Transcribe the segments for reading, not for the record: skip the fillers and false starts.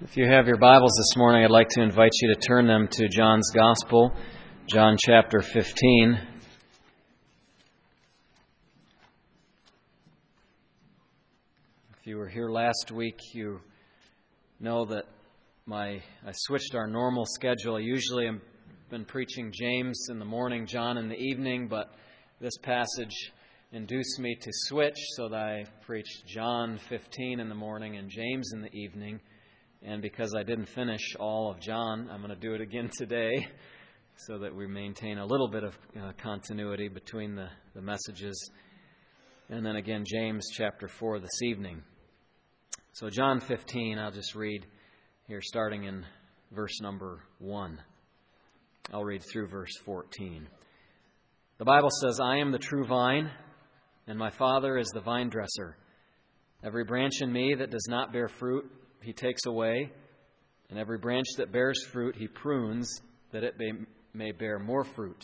If you have your Bibles this morning, I'd like to invite you to turn them to John's Gospel, John chapter 15. If you were here last week, you know that I switched our normal schedule. I usually have been preaching James in the morning, John in the evening, but this passage induced me to switch so that I preached John 15 in the morning and James in the evening. And because I didn't finish all of John, I'm going to do it again today so that we maintain a little bit of continuity between the messages. And then again, James chapter 4 this evening. So John 15, I'll just read here starting in verse number 1. I'll read through verse 14. The Bible says, "I am the true vine, and my Father is the vine dresser. Every branch in me that does not bear fruit, He takes away, and every branch that bears fruit He prunes, that it may bear more fruit.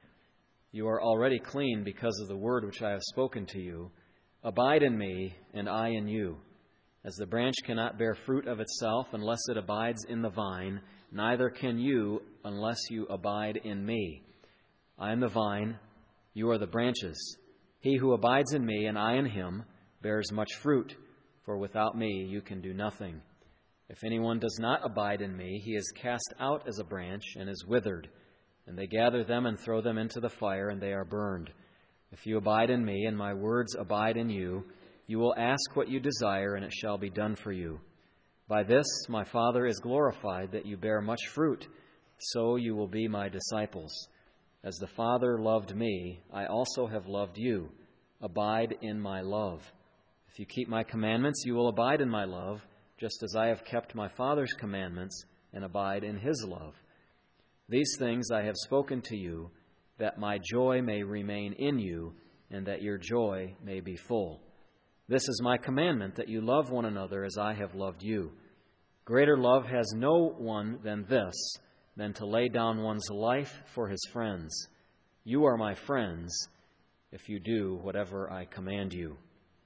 You are already clean because of the word which I have spoken to you. Abide in me, and I in you. As the branch cannot bear fruit of itself unless it abides in the vine, neither can you unless you abide in me. I am the vine, you are the branches. He who abides in me, and I in him, bears much fruit. For without me you can do nothing. If anyone does not abide in me, he is cast out as a branch and is withered. And they gather them and throw them into the fire, and they are burned. If you abide in me, and my words abide in you, you will ask what you desire, and it shall be done for you. By this my Father is glorified, that you bear much fruit, so you will be my disciples. As the Father loved me, I also have loved you. Abide in my love. If you keep my commandments, you will abide in my love, just as I have kept my Father's commandments and abide in his love. These things I have spoken to you, that my joy may remain in you, and that your joy may be full. This is my commandment, that you love one another as I have loved you. Greater love has no one than this, than to lay down one's life for his friends. You are my friends, if you do whatever I command you."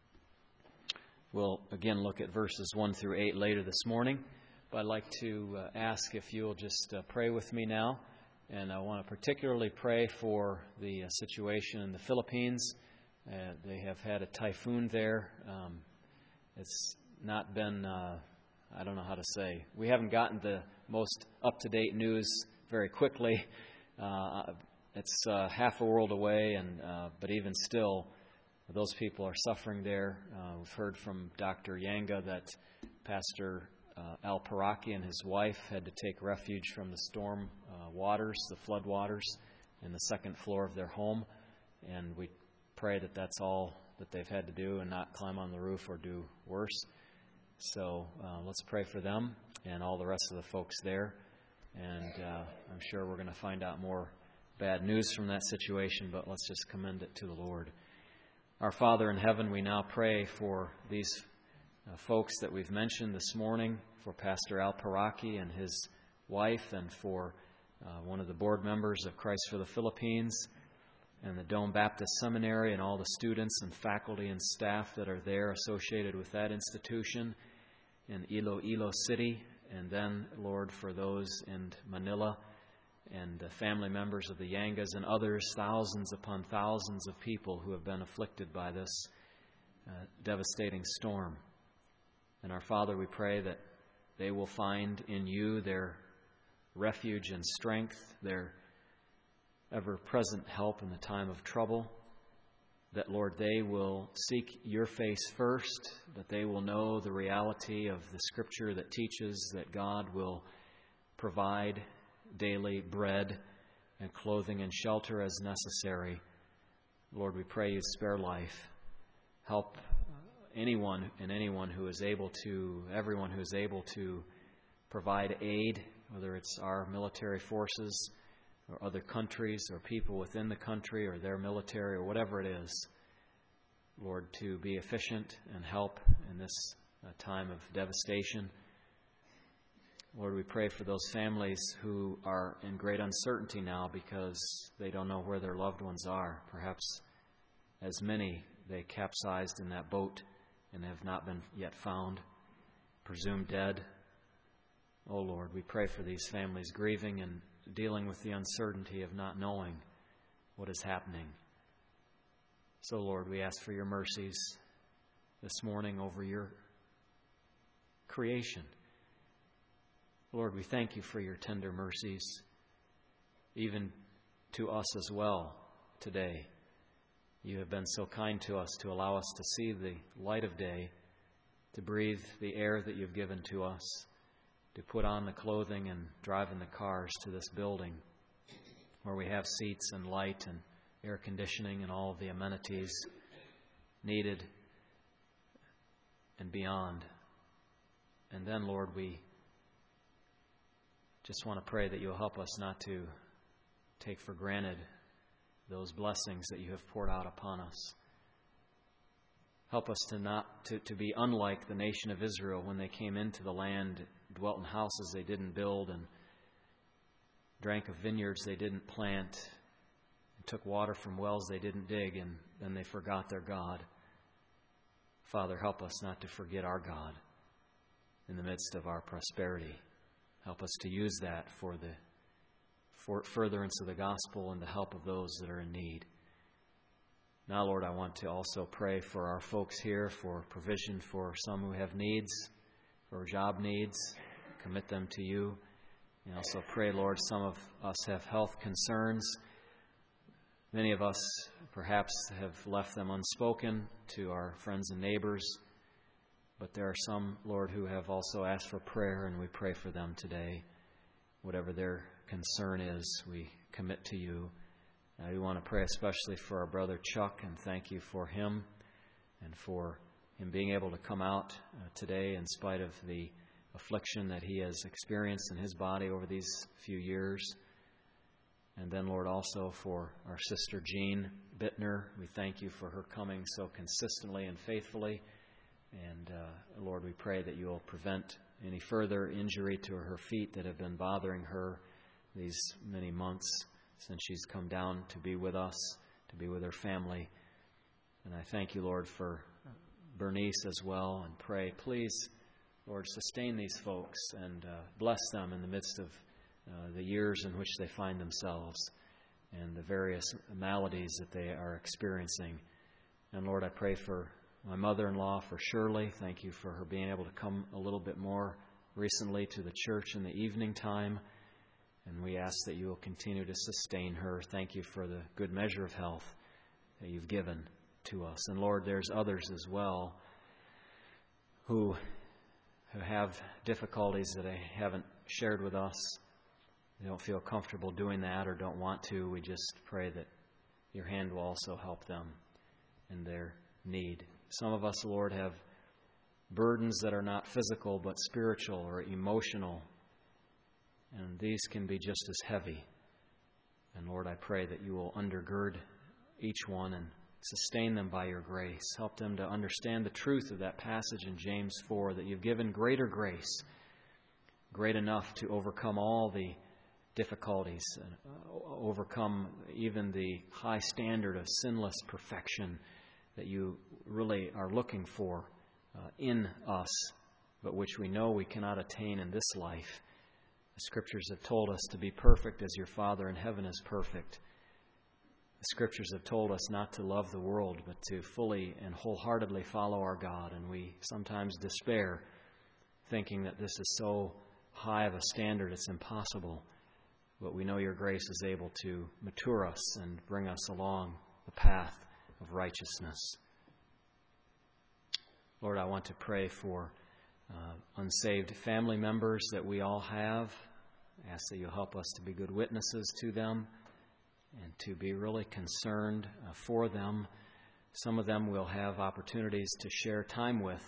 We'll again look at verses 1 through 8 later this morning, but I'd like to ask if you'll just pray with me now. And I want to particularly pray for the situation in the Philippines. They have had a typhoon there. It's not been, I don't know how to say, we haven't gotten the most up-to-date news very quickly. It's half a world away, but even still, those people are suffering there. We've heard from Dr. Yanga that Pastor Al Paraki and his wife had to take refuge from the storm waters, the flood waters, in the second floor of their home. And we pray that that's all that they've had to do and not climb on the roof or do worse. So let's pray for them and all the rest of the folks there. And I'm sure we're going to find out more bad news from that situation, but let's just commend it to the Lord. Our Father in heaven, we now pray for these folks that we've mentioned this morning, for Pastor Al Paraki and his wife, and for one of the board members of Christ for the Philippines, and the Dome Baptist Seminary, and all the students and faculty and staff that are there associated with that institution in Iloilo City, and then, Lord, for those in Manila, and family members of the Yangas and others, thousands upon thousands of people who have been afflicted by this devastating storm. And our Father, we pray that they will find in you their refuge and strength, their ever-present help in the time of trouble. That, Lord, they will seek your face first, that they will know the reality of the Scripture that teaches that God will provide daily bread and clothing and shelter as necessary. Lord, we pray you spare life. Help everyone who is able to provide aid, whether it's our military forces or other countries or people within the country or their military or whatever it is. Lord, to be efficient and help in this time of devastation. Lord, we pray for those families who are in great uncertainty now because they don't know where their loved ones are. Perhaps as many, they capsized in that boat and have not been yet found, presumed dead. Oh Lord, we pray for these families grieving and dealing with the uncertainty of not knowing what is happening. So Lord, we ask for your mercies this morning over your creation. Lord, we thank you for your tender mercies, even to us as well today. You have been so kind to us to allow us to see the light of day, to breathe the air that you've given to us, to put on the clothing and drive in the cars to this building where we have seats and light and air conditioning and all of the amenities needed and beyond. And then, Lord, we just want to pray that you'll help us not to take for granted those blessings that you have poured out upon us. Help us to be unlike the nation of Israel when they came into the land, dwelt in houses they didn't build, and drank of vineyards they didn't plant, and took water from wells they didn't dig, and then they forgot their God. Father, help us not to forget our God in the midst of our prosperity. Help us to use that for the furtherance of the gospel and the help of those that are in need. Now, Lord, I want to also pray for our folks here, for provision for some who have needs, for job needs. Commit them to you. And also pray, Lord, some of us have health concerns. Many of us perhaps have left them unspoken to our friends and neighbors. But there are some, Lord, who have also asked for prayer, and we pray for them today. Whatever their concern is, we commit to you. We want to pray especially for our brother Chuck and thank you for him and for him being able to come out today in spite of the affliction that he has experienced in his body over these few years. And then, Lord, also for our sister Jean Bittner, we thank you for her coming so consistently and faithfully. And, Lord, we pray that you will prevent any further injury to her feet that have been bothering her these many months since she's come down to be with us, to be with her family. And I thank you, Lord, for Bernice as well, and pray, please, Lord, sustain these folks and bless them in the midst of the years in which they find themselves and the various maladies that they are experiencing. And, Lord, I pray for my mother-in-law, for Shirley. Thank you for her being able to come a little bit more recently to the church in the evening time. And we ask that you will continue to sustain her. Thank you for the good measure of health that you've given to us. And Lord, there's others as well who have difficulties that they haven't shared with us. They don't feel comfortable doing that or don't want to. We just pray that your hand will also help them in their need. Some of us, Lord, have burdens that are not physical but spiritual or emotional. And these can be just as heavy. And Lord, I pray that you will undergird each one and sustain them by your grace. Help them to understand the truth of that passage in James 4, that you've given greater grace, great enough to overcome all the difficulties, and overcome even the high standard of sinless perfection that you really are looking for in us, but which we know we cannot attain in this life. The Scriptures have told us to be perfect as your Father in heaven is perfect. The Scriptures have told us not to love the world, but to fully and wholeheartedly follow our God. And we sometimes despair, thinking that this is so high of a standard it's impossible. But we know your grace is able to mature us and bring us along the path of righteousness. Lord, I want to pray for unsaved family members that we all have. I ask that you'll help us to be good witnesses to them and to be really concerned for them. Some of them we'll have opportunities to share time with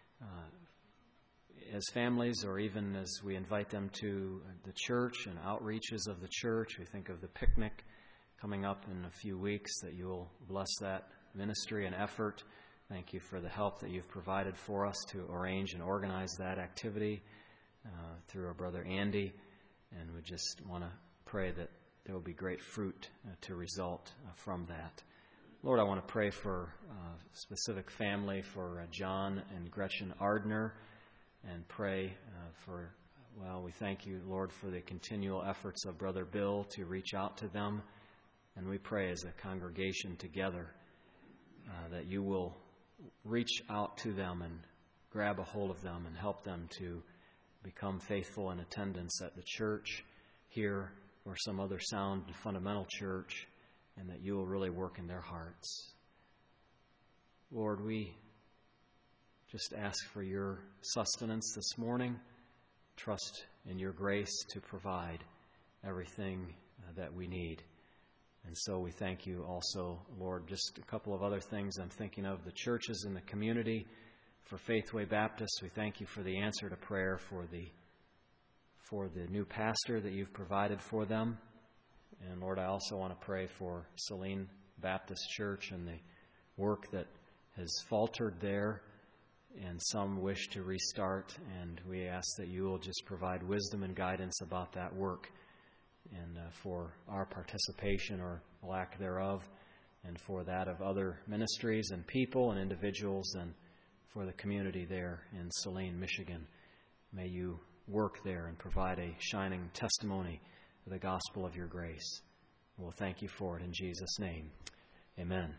as families, or even as we invite them to the church and outreaches of the church. We think of the picnic coming up in a few weeks, that you'll bless that ministry and effort. Thank you for the help that you've provided for us to arrange and organize that activity through our brother Andy. And we just want to pray that there will be great fruit to result from that. Lord, I want to pray for a specific family, for John and Gretchen Ardner, and pray for well, we thank you, Lord, for the continual efforts of Brother Bill to reach out to them. And we pray as a congregation together that you will reach out to them and grab a hold of them and help them to become faithful in attendance at the church here or some other sound and fundamental church, and that you will really work in their hearts. Lord, we just ask for your sustenance this morning. Trust in your grace to provide everything that we need. And so we thank you also, Lord. Just a couple of other things I'm thinking of. The churches in the community. For Faithway Baptist, we thank you for the answer to prayer for the new pastor that you've provided for them. And Lord, I also want to pray for Saline Baptist Church and the work that has faltered there, and some wish to restart. And we ask that you will just provide wisdom and guidance about that work, and for our participation or lack thereof, and for that of other ministries and people and individuals, and for the community there in Saline, Michigan. May you work there and provide a shining testimony of the gospel of your grace. We'll thank you for it in Jesus' name. Amen.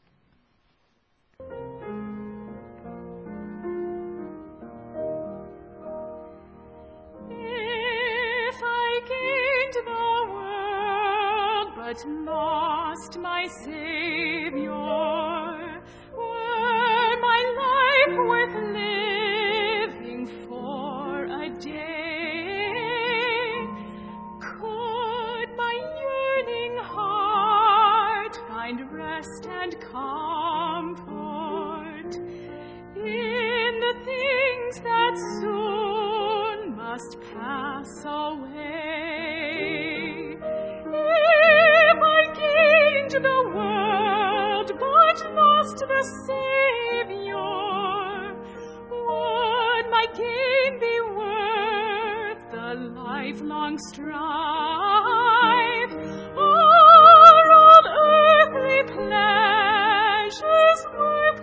If I gained the world but lost my Savior, were my life worth living for a day? Could my yearning heart find rest and comfort in the things that soon must pass away? If I gained the world but lost the Savior, would my gain be worth the lifelong strife? Are all earthly pleasures worth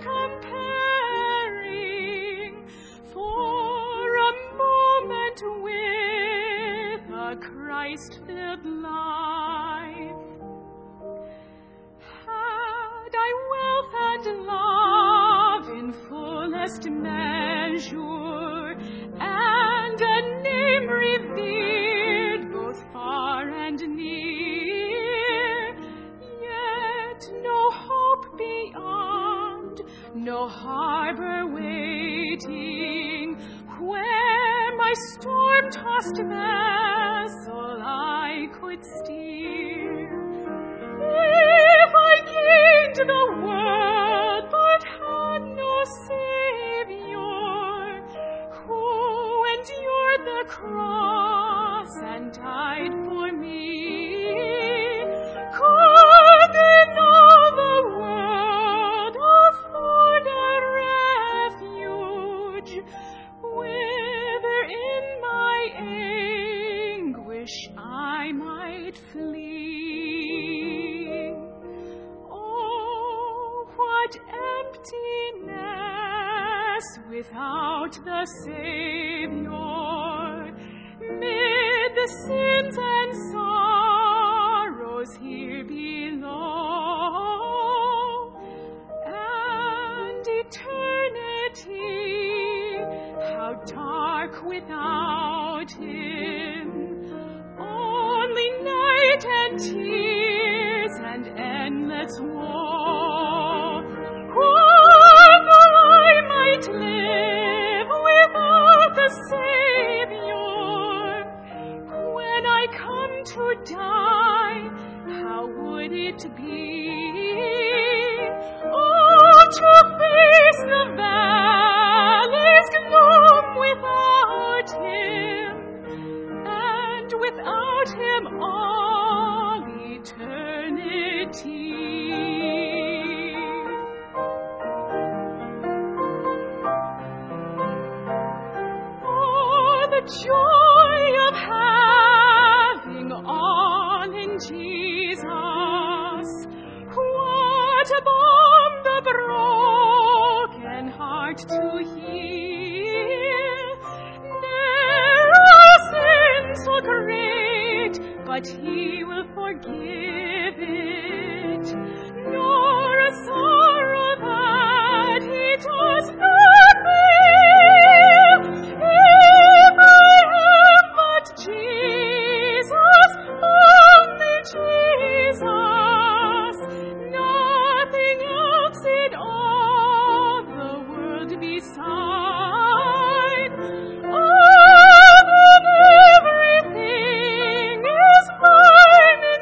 comparing for a moment with a Christ-filled life? Had I wealth and love in fullest measure, and a name revered both far and near, yet no hope beyond, no harbor waiting, where my storm-tossed vessel I could steer. If I gained the world but had no Savior, who endured the cross and died for me, could then all the world afford a refuge whither in my anguish I might flee? Oh, what emptiness without the Savior, mid the sins and sorrows here below, and eternity, how dark without Him, only night and tears and endless woe. Whether I might live without the Savior, when I come to die, how would it be? Oh, to face the valley's gloom without Him, and without Him all eternity. Oh, the joy of having all in Jesus! What a balm the broken heart to heal! Ne'er a so great, but He will forgive it, nor a sorrow that He does not feel. If I have but Jesus, only Jesus, nothing else in all the world beside. Everything is mine in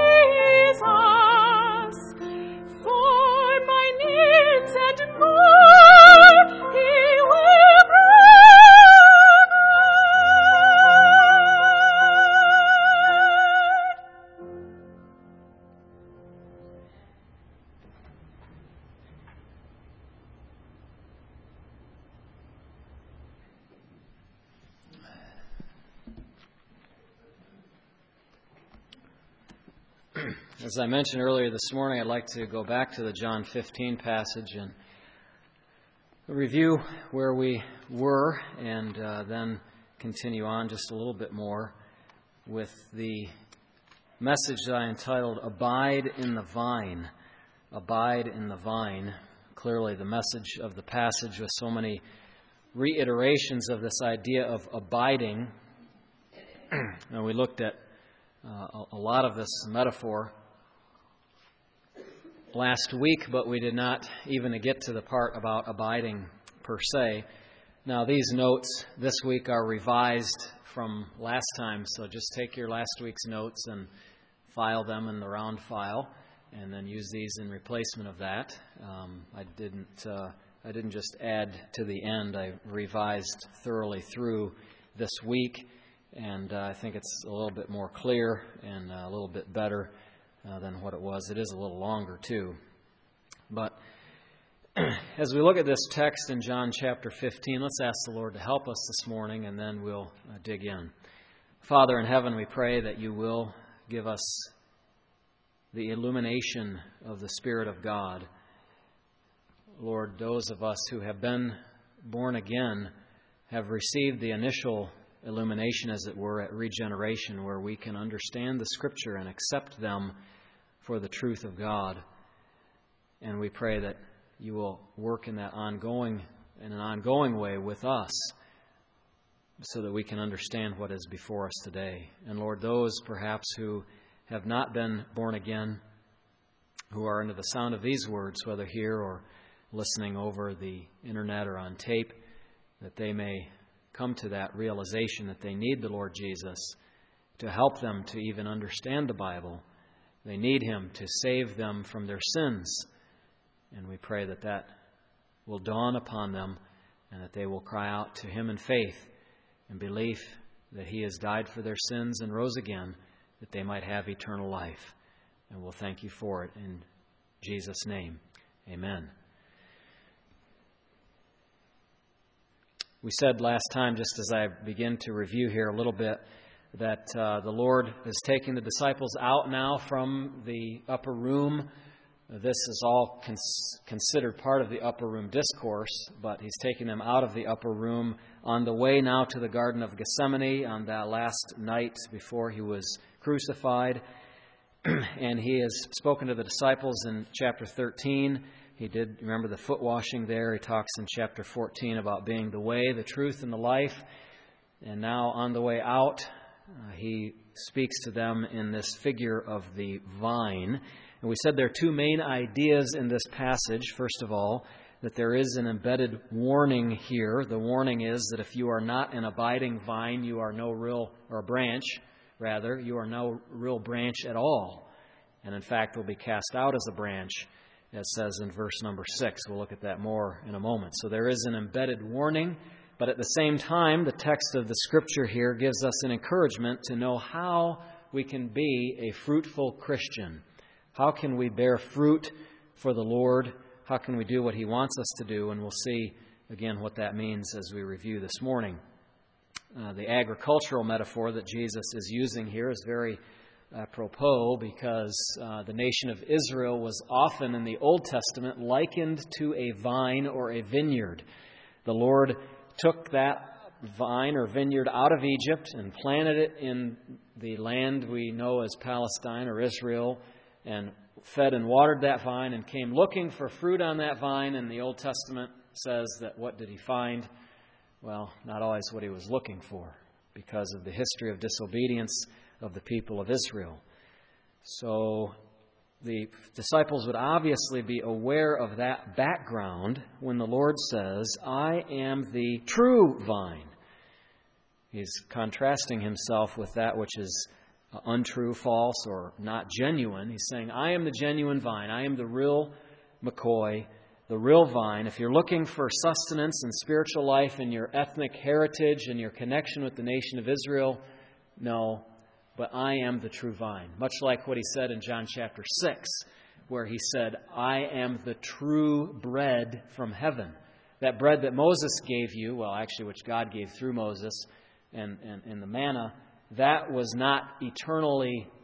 Jesus. For my needs and more, He will As I mentioned earlier this morning, I'd like to go back to the John 15 passage and review where we were and then continue on just a little bit more with the message that I entitled, Abide in the Vine. Abide in the Vine. Clearly the message of the passage with so many reiterations of this idea of abiding. And we looked at a lot of this metaphor last week, but we did not even get to the part about abiding per se. Now, these notes this week are revised from last time, so just take your last week's notes and file them in the round file, and then use these in replacement of that. I didn't just add to the end. I revised thoroughly through this week, and I think it's a little bit more clear and a little bit better than what it was. It is a little longer, too. But as we look at this text in John chapter 15, let's ask the Lord to help us this morning, and then we'll dig in. Father in heaven, we pray that you will give us the illumination of the Spirit of God. Lord, those of us who have been born again have received the initial illumination, as it were, at regeneration, where we can understand the Scripture and accept them for the truth of God. And we pray that you will work in an ongoing way with us so that we can understand what is before us today. And Lord, those perhaps who have not been born again, who are under the sound of these words, whether here or listening over the internet or on tape, that they may come to that realization that they need the Lord Jesus to help them to even understand the Bible. They need Him to save them from their sins. And we pray that that will dawn upon them and that they will cry out to Him in faith and belief that He has died for their sins and rose again, that they might have eternal life. And we'll thank you for it in Jesus' name. Amen. We said last time, just as I begin to review here a little bit, that the Lord is taking the disciples out now from the upper room. This is all considered part of the upper room discourse, but He's taking them out of the upper room on the way now to the Garden of Gethsemane on that last night before He was crucified. And He has spoken to the disciples in chapter 13. He did, remember the foot washing there. He talks in chapter 14 about being the way, the truth, and the life. And now on the way out, He speaks to them in this figure of the vine. And we said there are two main ideas in this passage. First of all, that there is an embedded warning here. The warning is that if you are not an abiding vine, you are no real, or a branch, rather, you are no real branch at all. And in fact, will be cast out as a branch, as says in verse number 6. We'll look at that more in a moment. So there is an embedded warning, but at the same time, the text of the Scripture here gives us an encouragement to know how we can be a fruitful Christian. How can we bear fruit for the Lord? How can we do what He wants us to do? And we'll see again what that means as we review this morning. The agricultural metaphor that Jesus is using here is very apropos because the nation of Israel was often in the Old Testament likened to a vine or a vineyard. The Lord took that vine or vineyard out of Egypt and planted it in the land we know as Palestine or Israel, and fed and watered that vine and came looking for fruit on that vine. And the Old Testament says that what did he find? Well, not always what he was looking for, because of the history of disobedience of the people of Israel. So the disciples would obviously be aware of that background when the Lord says, I am the true vine. He's contrasting himself with that which is untrue, false, or not genuine. He's saying, I am the genuine vine. I am the real McCoy, the real vine. If you're looking for sustenance and spiritual life in your ethnic heritage and your connection with the nation of Israel, no, but I am the true vine. Much like what he said in John chapter 6, where he said, I am the true bread from heaven. That bread that Moses gave you, well, actually, which God gave through Moses, and the manna, that was not eternal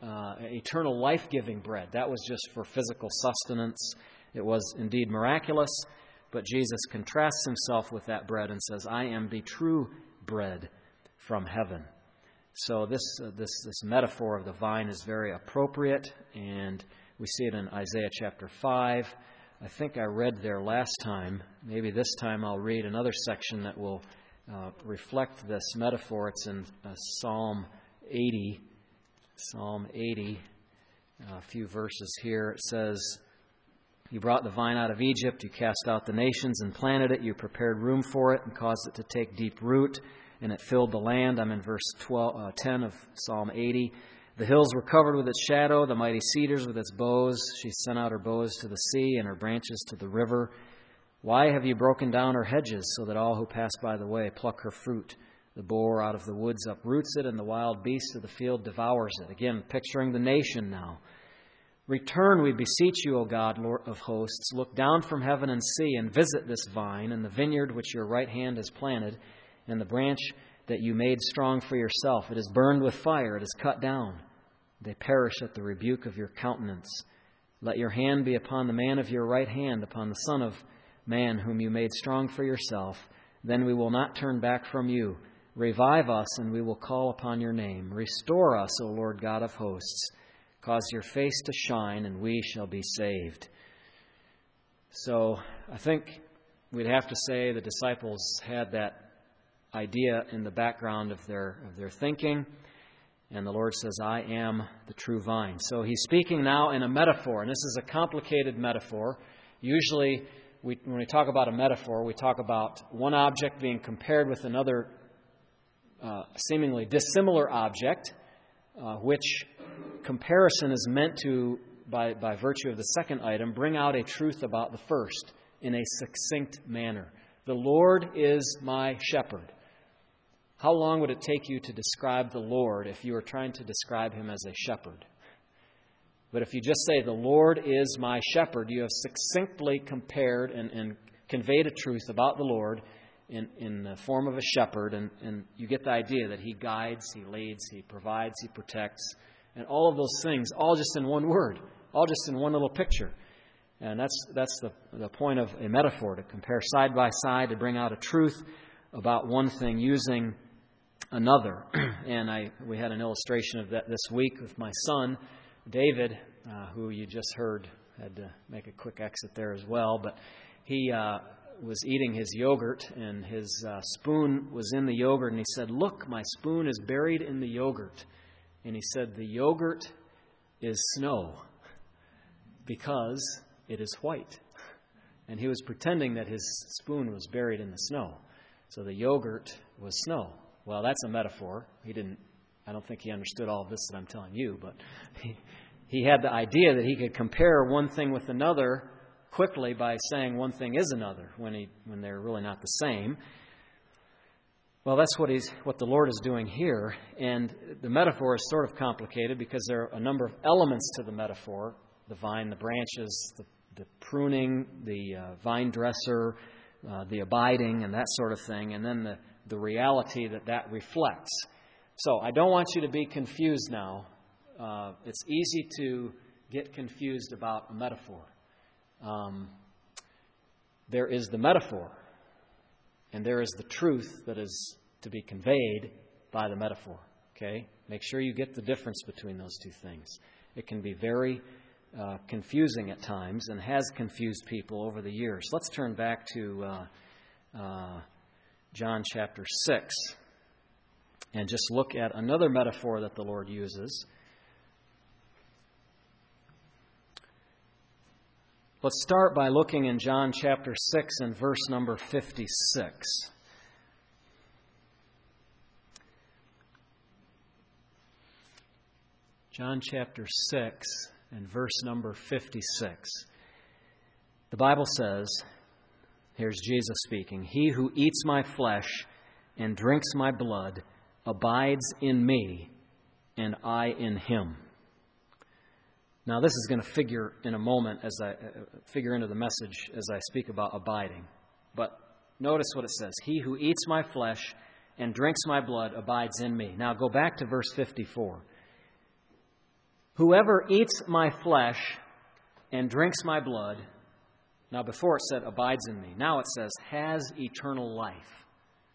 life-giving bread. That was just for physical sustenance. It was indeed miraculous, but Jesus contrasts himself with that bread and says, I am the true bread from heaven. So this metaphor of the vine is very appropriate, and we see it in Isaiah chapter 5. I think I read there last time. Maybe this time I'll read another section that will reflect this metaphor. It's in Psalm 80. Psalm 80, a few verses here. It says, You brought the vine out of Egypt, you cast out the nations and planted it, you prepared room for it and caused it to take deep root, and it filled the land. I'm in verse 10 of Psalm 80. The hills were covered with its shadow, the mighty cedars with its boughs. She sent out her boughs to the sea and her branches to the river. Why have you broken down her hedges so that all who pass by the way pluck her fruit? The boar out of the woods uproots it, and the wild beast of the field devours it. Again, picturing the nation now. Return, we beseech you, O God, Lord of hosts. Look down from heaven and see, and visit this vine and the vineyard which your right hand has planted, and the branch that you made strong for yourself. It is burned with fire, it is cut down. They perish at the rebuke of your countenance. Let your hand be upon the man of your right hand, upon the Son of Man whom you made strong for yourself. Then we will not turn back from you. Revive us, and we will call upon your name. Restore us, O Lord God of hosts. Cause your face to shine, and we shall be saved. So I think we'd have to say the disciples had that idea in the background of their thinking. And the Lord says, I am the true vine. So he's speaking now in a metaphor, and this is a complicated metaphor. Usually, when we talk about a metaphor, we talk about one object being compared with another seemingly dissimilar object, which comparison is meant to, by virtue of the second item, bring out a truth about the first in a succinct manner. The Lord is my shepherd. How long would it take you to describe the Lord if you were trying to describe him as a shepherd? But if you just say, the Lord is my shepherd, you have succinctly compared and conveyed a truth about the Lord in the form of a shepherd, and you get the idea that he guides, he leads, he provides, he protects, and all of those things, all just in one word, all just in one little picture. And that's the point of a metaphor, to compare side by side, to bring out a truth about one thing using another. And we had an illustration of that this week with my son, David, who you just heard, had to make a quick exit there as well, but he was eating his yogurt, and his spoon was in the yogurt, and he said, look, my spoon is buried in the yogurt. And he said, the yogurt is snow because it is white. And he was pretending that his spoon was buried in the snow. So the yogurt was snow. Well, that's a metaphor. I don't think he understood all of this that I'm telling you, but he had the idea that he could compare one thing with another quickly by saying one thing is another when they're really not the same. Well, that's what the Lord is doing here, and the metaphor is sort of complicated because there are a number of elements to the metaphor: the vine, the branches, the pruning, the vine dresser, the abiding, and that sort of thing, and then the reality that reflects. So I don't want you to be confused now. It's easy to get confused about a metaphor. There is the metaphor, and there is the truth that is to be conveyed by the metaphor. Okay? Make sure you get the difference between those two things. It can be very confusing at times and has confused people over the years. Let's turn back to John chapter 6 and just look at another metaphor that the Lord uses. Let's start by looking in John chapter 6 and verse number 56. John chapter 6 and verse number 56. The Bible says, here's Jesus speaking, "He who eats my flesh and drinks my blood abides in me, and I in him." Now, this is going to figure in a moment as I figure into the message as I speak about abiding. But notice what it says. "He who eats my flesh and drinks my blood abides in me." Now, go back to verse 54. "Whoever eats my flesh and drinks my blood," now before it said abides in me, now it says has eternal life.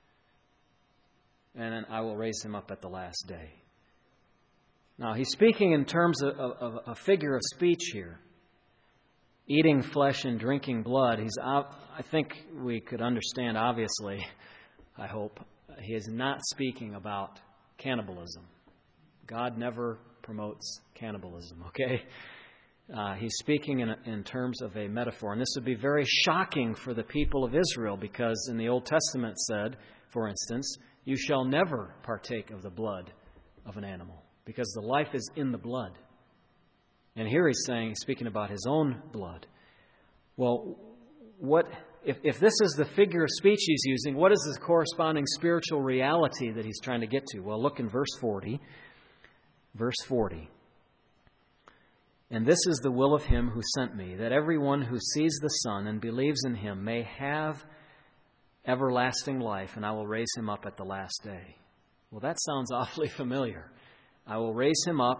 "And then I will raise him up at the last day." Now, he's speaking in terms of a figure of speech here. Eating flesh and drinking blood, I think we could understand, obviously, I hope, he is not speaking about cannibalism. God never promotes cannibalism, okay? He's speaking in terms of a metaphor. And this would be very shocking for the people of Israel because in the Old Testament it said, for instance, "You shall never partake of the blood of an animal," because the life is in the blood. And here he's speaking about his own blood. Well, if this is the figure of speech he's using, what is the corresponding spiritual reality that he's trying to get to? Well, look in verse 40. Verse 40. "And this is the will of him who sent me, that everyone who sees the Son and believes in him may have everlasting life, and I will raise him up at the last day." Well, that sounds awfully familiar. I will raise him up,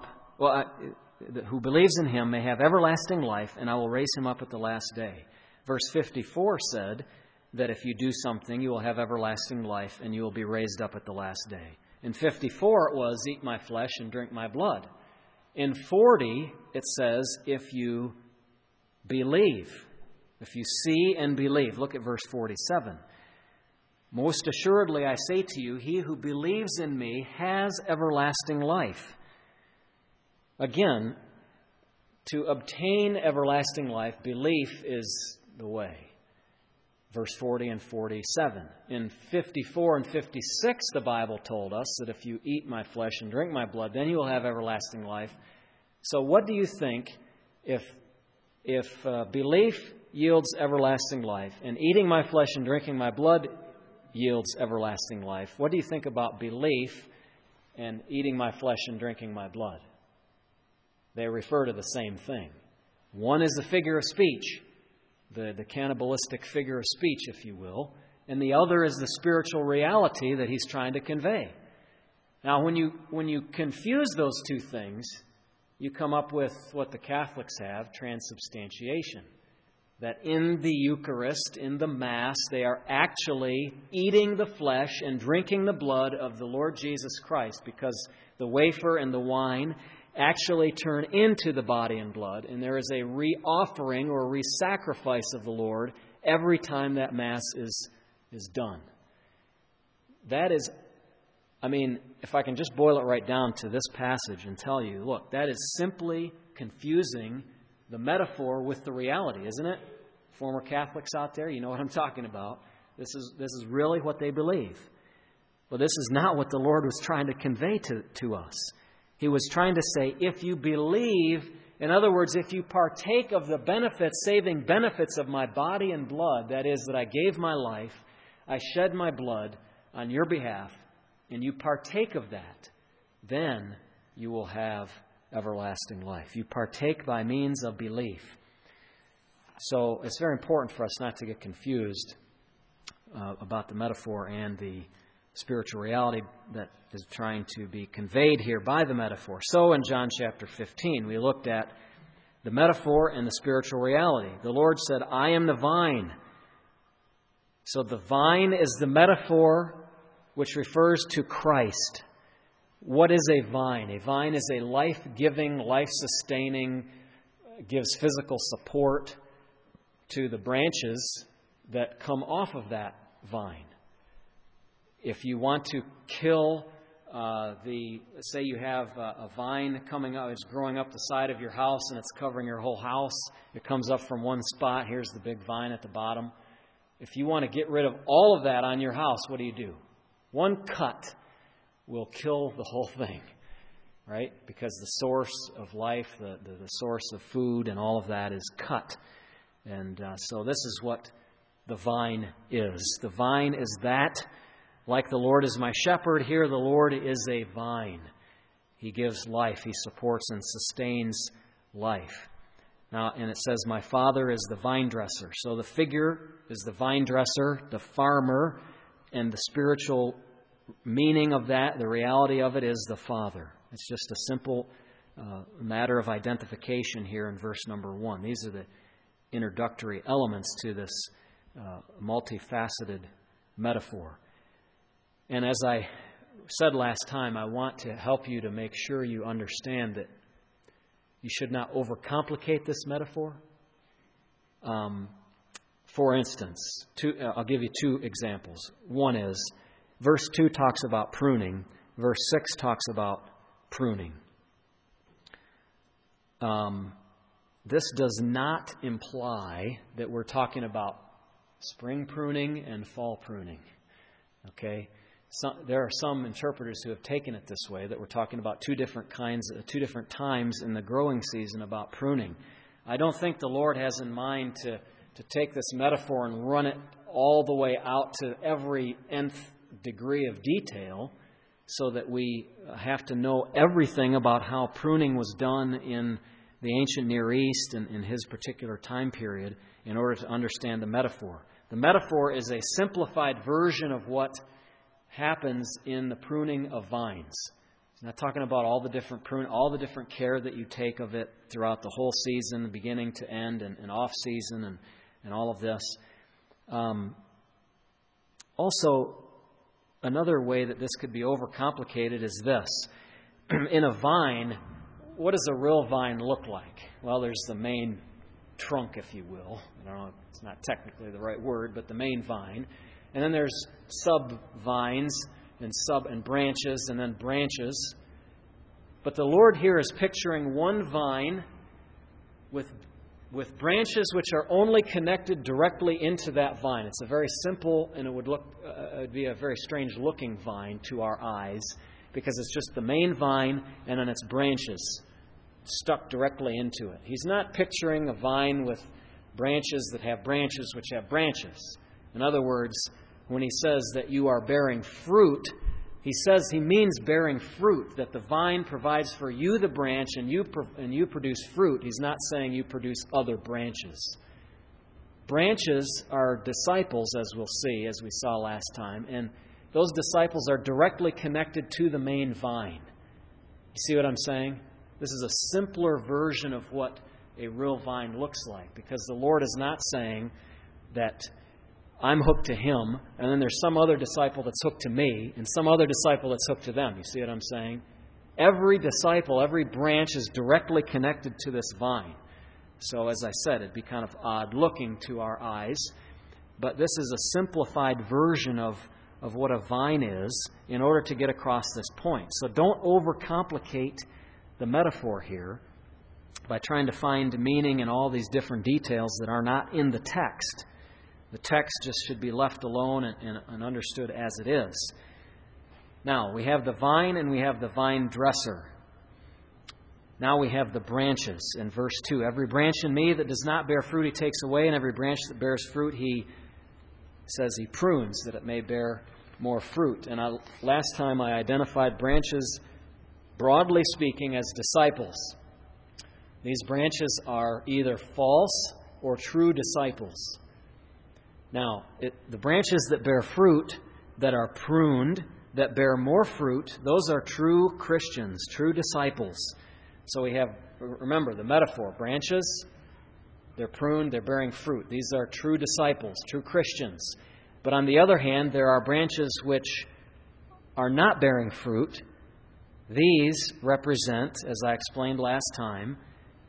who believes in him may have everlasting life, and I will raise him up at the last day. Verse 54 said that if you do something, you will have everlasting life, and you will be raised up at the last day. In 54, it was, "Eat my flesh and drink my blood." In 40, it says, "If you believe," if you see and believe. Look at verse 47. "Most assuredly, I say to you, he who believes in me has everlasting life." Again, to obtain everlasting life, belief is the way. Verse 40 and 47. In 54 and 56, the Bible told us that if you eat my flesh and drink my blood, then you will have everlasting life. So what do you think if belief yields everlasting life and eating my flesh and drinking my blood yields everlasting life? What do you think about belief and eating my flesh and drinking my blood? They refer to the same thing. One is the figure of speech, the cannibalistic figure of speech, if you will, and the other is the spiritual reality that he's trying to convey. Now, when you confuse those two things, you come up with what the Catholics have, transubstantiation. That in the Eucharist, in the Mass, they are actually eating the flesh and drinking the blood of the Lord Jesus Christ, because the wafer and the wine actually turn into the body and blood, and there is a re-offering or re-sacrifice of the Lord every time that Mass is done. That is, if I can just boil it right down to this passage and tell you, look, that is simply confusing the metaphor with the reality, isn't it? Former Catholics out there, you know what I'm talking about. This is really what they believe. But this is not what the Lord was trying to convey to us. He was trying to say, if you believe, in other words, if you partake of the benefits, saving benefits of my body and blood, that is, that I gave my life, I shed my blood on your behalf, and you partake of that, then you will have everlasting life. You partake by means of belief. So it's very important for us not to get confused about the metaphor and the spiritual reality that is trying to be conveyed here by the metaphor. So in John chapter 15, we looked at the metaphor and the spiritual reality. The Lord said, "I am the vine." So the vine is the metaphor which refers to Christ. What is a vine? A vine is a life-giving, life-sustaining, gives physical support to the branches that come off of that vine. If you want to kill say you have a vine coming up, it's growing up the side of your house and it's covering your whole house. It comes up from one spot. Here's the big vine at the bottom. If you want to get rid of all of that on your house, what do? One cut will kill the whole thing, right? Because the source of life, the source of food and all of that is cut. And so this is what the vine is. The vine is that. Like the Lord is my shepherd, here the Lord is a vine. He gives life. He supports and sustains life. Now, and it says, my Father is the vine dresser. So the figure is the vine dresser, the farmer, and the spiritual meaning of that, the reality of it, is the Father. It's just a simple matter of identification here in verse number 1. These are the introductory elements to this multifaceted metaphor. And as I said last time, I want to help you to make sure you understand that you should not overcomplicate this metaphor. For instance, I'll give you two examples. One is, verse 2 talks about pruning. Verse 6 talks about pruning. This does not imply that we're talking about spring pruning and fall pruning. Okay? There are some interpreters who have taken it this way, that we're talking about two different times in the growing season about pruning. I don't think the Lord has in mind to take this metaphor and run it all the way out to every nth degree of detail so that we have to know everything about how pruning was done in the ancient Near East and in his particular time period in order to understand the metaphor. The metaphor is a simplified version of what happens in the pruning of vines. It's not talking about all the different care that you take of it throughout the whole season, beginning to end, and off season, and all of this. Also, another way that this could be overcomplicated is this. In a vine, what does a real vine look like? Well, there's the main trunk, if you will. I don't know, it's not technically the right word, but the main vine. And then there's sub-vines and branches and then branches. But the Lord here is picturing one vine with branches which are only connected directly into that vine. It's a very simple, and it would be a very strange looking vine to our eyes, because it's just the main vine and then its branches stuck directly into it. He's not picturing a vine with branches that have branches which have branches. In other words, when he says that you are bearing fruit, he means bearing fruit, that the vine provides for you the branch and you produce fruit. He's not saying you produce other branches. Branches are disciples, as we'll see, as we saw last time, and those disciples are directly connected to the main vine. You see what I'm saying? This is a simpler version of what a real vine looks like, because the Lord is not saying that I'm hooked to Him, and then there's some other disciple that's hooked to me, and some other disciple that's hooked to them. You see what I'm saying? Every disciple, every branch is directly connected to this vine. So, as I said, it'd be kind of odd looking to our eyes, but this is a simplified version of what a vine is in order to get across this point. So don't overcomplicate the metaphor here by trying to find meaning in all these different details that are not in the text. The text just should be left alone and understood as it is. Now, we have the vine and we have the vine dresser. Now we have the branches in verse 2. Every branch in me that does not bear fruit He takes away, and every branch that bears fruit He says He prunes, that it may bear more fruit. And last time I identified branches, broadly speaking, as disciples. These branches are either false or true disciples. Now, the branches that bear fruit, that are pruned, that bear more fruit, those are true Christians, true disciples. So we have, remember, the metaphor. Branches, they're pruned, they're bearing fruit. These are true disciples, true Christians. But on the other hand, there are branches which are not bearing fruit, these represent, as I explained last time,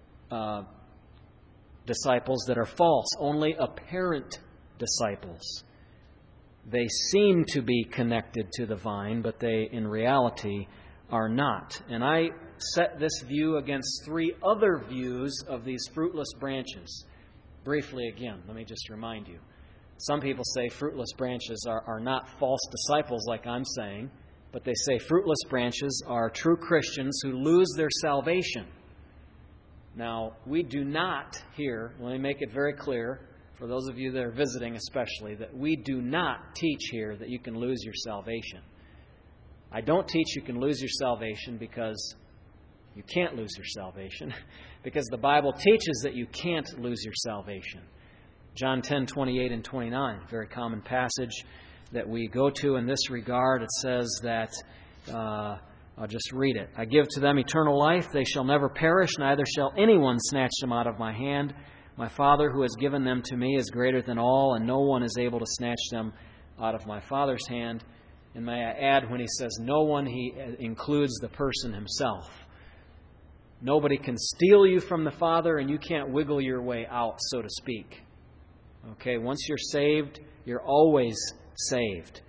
disciples that are false, only apparent disciples. They seem to be connected to the vine, but they, in reality, are not. And I set this view against three other views of these fruitless branches. Briefly again, let me just remind you. Some people say fruitless branches are not false disciples like I'm saying, but they say fruitless branches are true Christians who lose their salvation. Now, we do not here, let me make it very clear, for those of you that are visiting especially, that we do not teach here that you can lose your salvation. I don't teach you can lose your salvation because you can't lose your salvation, because the Bible teaches that you can't lose your salvation. John 10:28 and 29, very common passage that we go to in this regard. It says that, I'll just read it. I give to them eternal life. They shall never perish, neither shall anyone snatch them out of my hand. My Father who has given them to me is greater than all, and no one is able to snatch them out of my Father's hand. And may I add, when he says no one, he includes the person himself. Nobody can steal you from the Father, and you can't wiggle your way out, so to speak. Okay, once you're saved, you're always saved.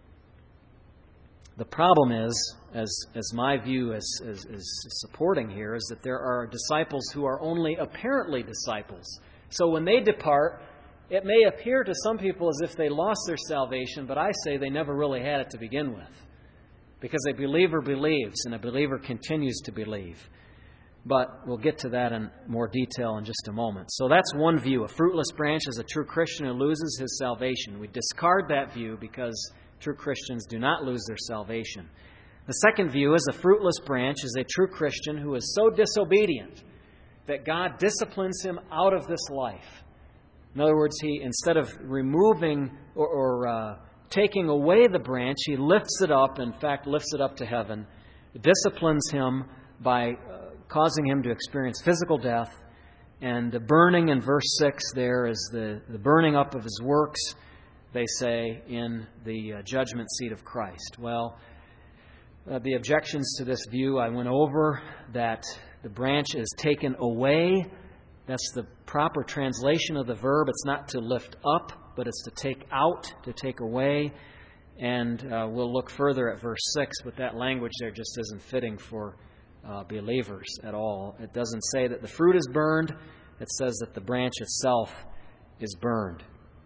The problem is, as my view is supporting here, is that there are disciples who are only apparently disciples. So when they depart, it may appear to some people as if they lost their salvation, but I say they never really had it to begin with. Because a believer believes, and a believer continues to believe. But we'll get to that in more detail in just a moment. So that's one view. A fruitless branch is a true Christian who loses his salvation. We discard that view because true Christians do not lose their salvation. The second view is a fruitless branch is a true Christian who is so disobedient that God disciplines him out of this life. In other words, he, instead of removing or taking away the branch, he lifts it up, in fact, lifts it up to heaven, disciplines him by causing him to experience physical death. And the burning in verse 6 there is the burning up of his works, they say, in the judgment seat of Christ. Well, the objections to this view I went over, that the branch is taken away. That's the proper translation of the verb. It's not to lift up, but it's to take out, to take away. And we'll look further at verse 6, but that language there just isn't fitting for believers at all. It doesn't say that the fruit is burned. It says that the branch itself is burned.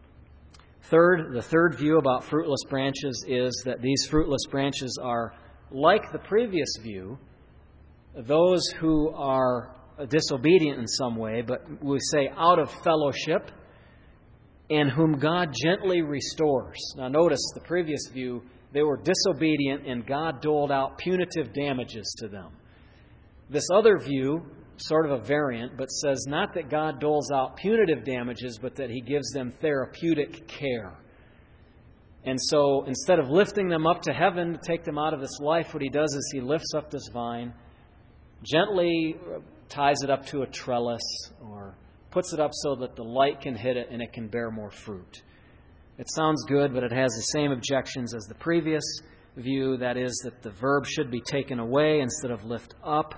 The third view about fruitless branches is that these fruitless branches are like the previous view, those who are disobedient in some way, but we say out of fellowship, and whom God gently restores. Now notice the previous view, they were disobedient and God doled out punitive damages to them. This other view, sort of a variant, but says not that God doles out punitive damages, but that He gives them therapeutic care. And so instead of lifting them up to heaven to take them out of this life, what He does is He lifts up this vine, gently ties it up to a trellis, or puts it up so that the light can hit it and it can bear more fruit. It sounds good, but it has the same objections as the previous view. That is, that the verb should be taken away instead of lift up.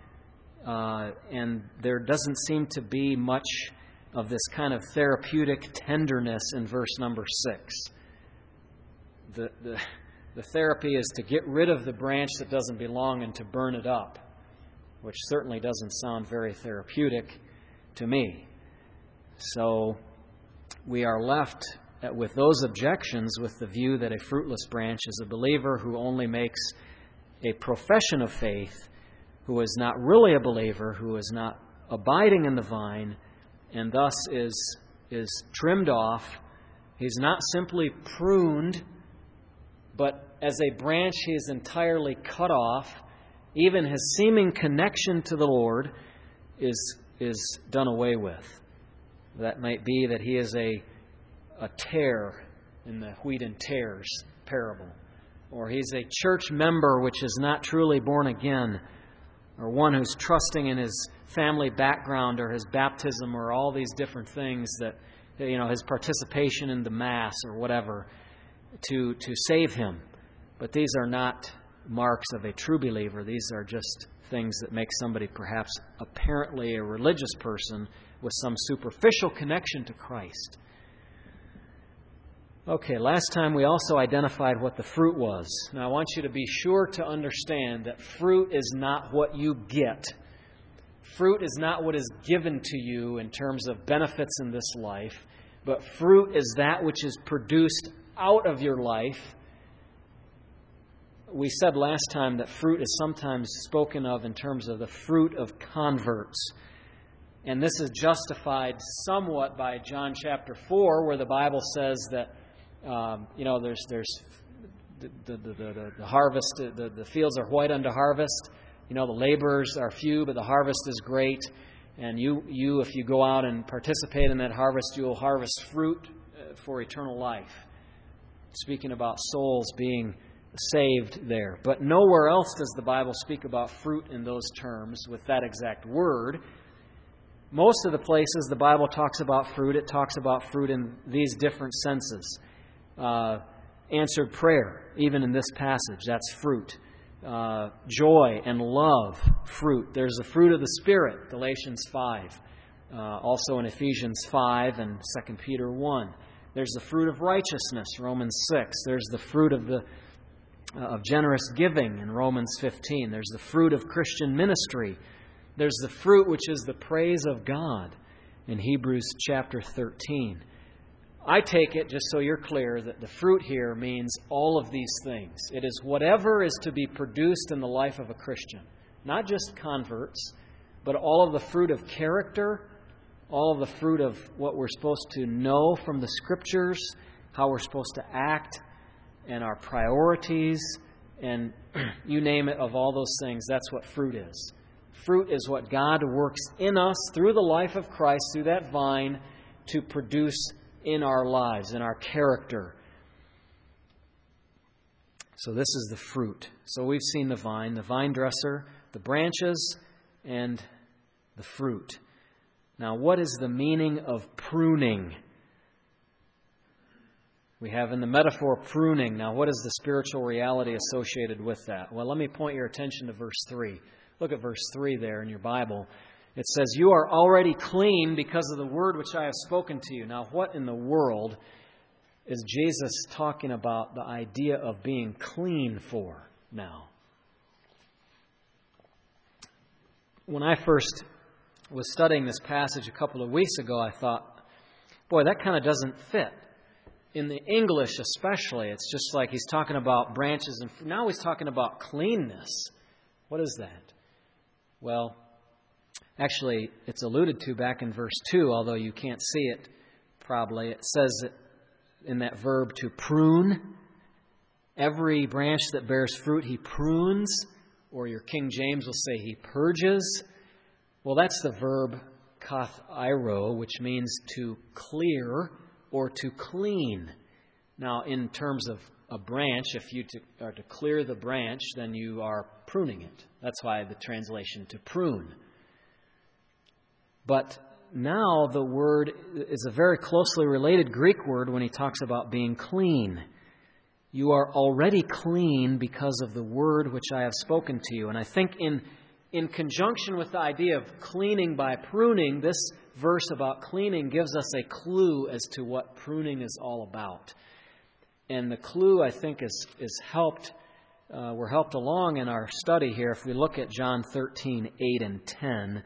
And there doesn't seem to be much of this kind of therapeutic tenderness in verse number 6. The therapy is to get rid of the branch that doesn't belong and to burn it up, which certainly doesn't sound very therapeutic to me. So we are left with those objections with the view that a fruitless branch is a believer who only makes a profession of faith, who is not really a believer, who is not abiding in the vine, and thus is trimmed off. He's not simply pruned, but as a branch he is entirely cut off. Even his seeming connection to the Lord is done away with. That might be that he is a tare in the wheat and tares parable, or he's a church member which is not truly born again, or one who's trusting in his family background or his baptism or all these different things that, his participation in the Mass or whatever to save him. But these are not marks of a true believer. These are just things that make somebody perhaps apparently a religious person with some superficial connection to Christ. Okay, last time we also identified what the fruit was. Now I want you to be sure to understand that fruit is not what you get. Fruit is not what is given to you in terms of benefits in this life, but fruit is that which is produced out of your life. We said last time that fruit is sometimes spoken of in terms of the fruit of converts. And this is justified somewhat by John chapter 4, where the Bible says that there's the harvest, the fields are white unto harvest. The laborers are few, but the harvest is great. And you, if you go out and participate in that harvest, you will harvest fruit for eternal life. Speaking about souls being saved there. But nowhere else does the Bible speak about fruit in those terms with that exact word. Most of the places the Bible talks about fruit, it talks about fruit in these different senses. Answered prayer, even in this passage, that's fruit. Joy and love, fruit. There's the fruit of the Spirit, Galatians 5. Also in Ephesians 5 and 2 Peter 1. There's the fruit of righteousness, Romans 6. There's the fruit of generous giving in Romans 15. There's the fruit of Christian ministry. There's the fruit which is the praise of God in Hebrews chapter 13. I take it, just so you're clear, that the fruit here means all of these things. It is whatever is to be produced in the life of a Christian. Not just converts, but all of the fruit of character, all of the fruit of what we're supposed to know from the Scriptures, how we're supposed to act, and our priorities, and you name it, of all those things, that's what fruit is. Fruit is what God works in us through the life of Christ, through that vine, to produce in our lives, in our character. So this is the fruit. So we've seen the vine dresser, the branches, and the fruit. Now, what is the meaning of pruning? We have in the metaphor pruning. Now, what is the spiritual reality associated with that? Well, let me point your attention to verse 3. Look at verse 3 there in your Bible. It says, "You are already clean because of the word which I have spoken to you." Now, what in the world is Jesus talking about the idea of being clean for now? When I first was studying this passage a couple of weeks ago, I thought, boy, that kind of doesn't fit. In the English especially, it's just like he's talking about branches, and now he's talking about cleanness. What is that? Well, actually, it's alluded to back in verse 2, although you can't see it probably. It says in that verb to prune. Every branch that bears fruit, he prunes, or your King James will say he purges. Well, that's the verb kathairo, which means to clear or to clean. Now, in terms of a branch, if you are to clear the branch, then you are pruning it. That's why the translation to prune. But now the word is a very closely related Greek word when he talks about being clean. You are already clean because of the word which I have spoken to you. And I think in conjunction with the idea of cleaning by pruning, this verse about cleaning gives us a clue as to what pruning is all about. And the clue, I think, is helped. We're helped along in our study here if we look at John 13, 8 and 10.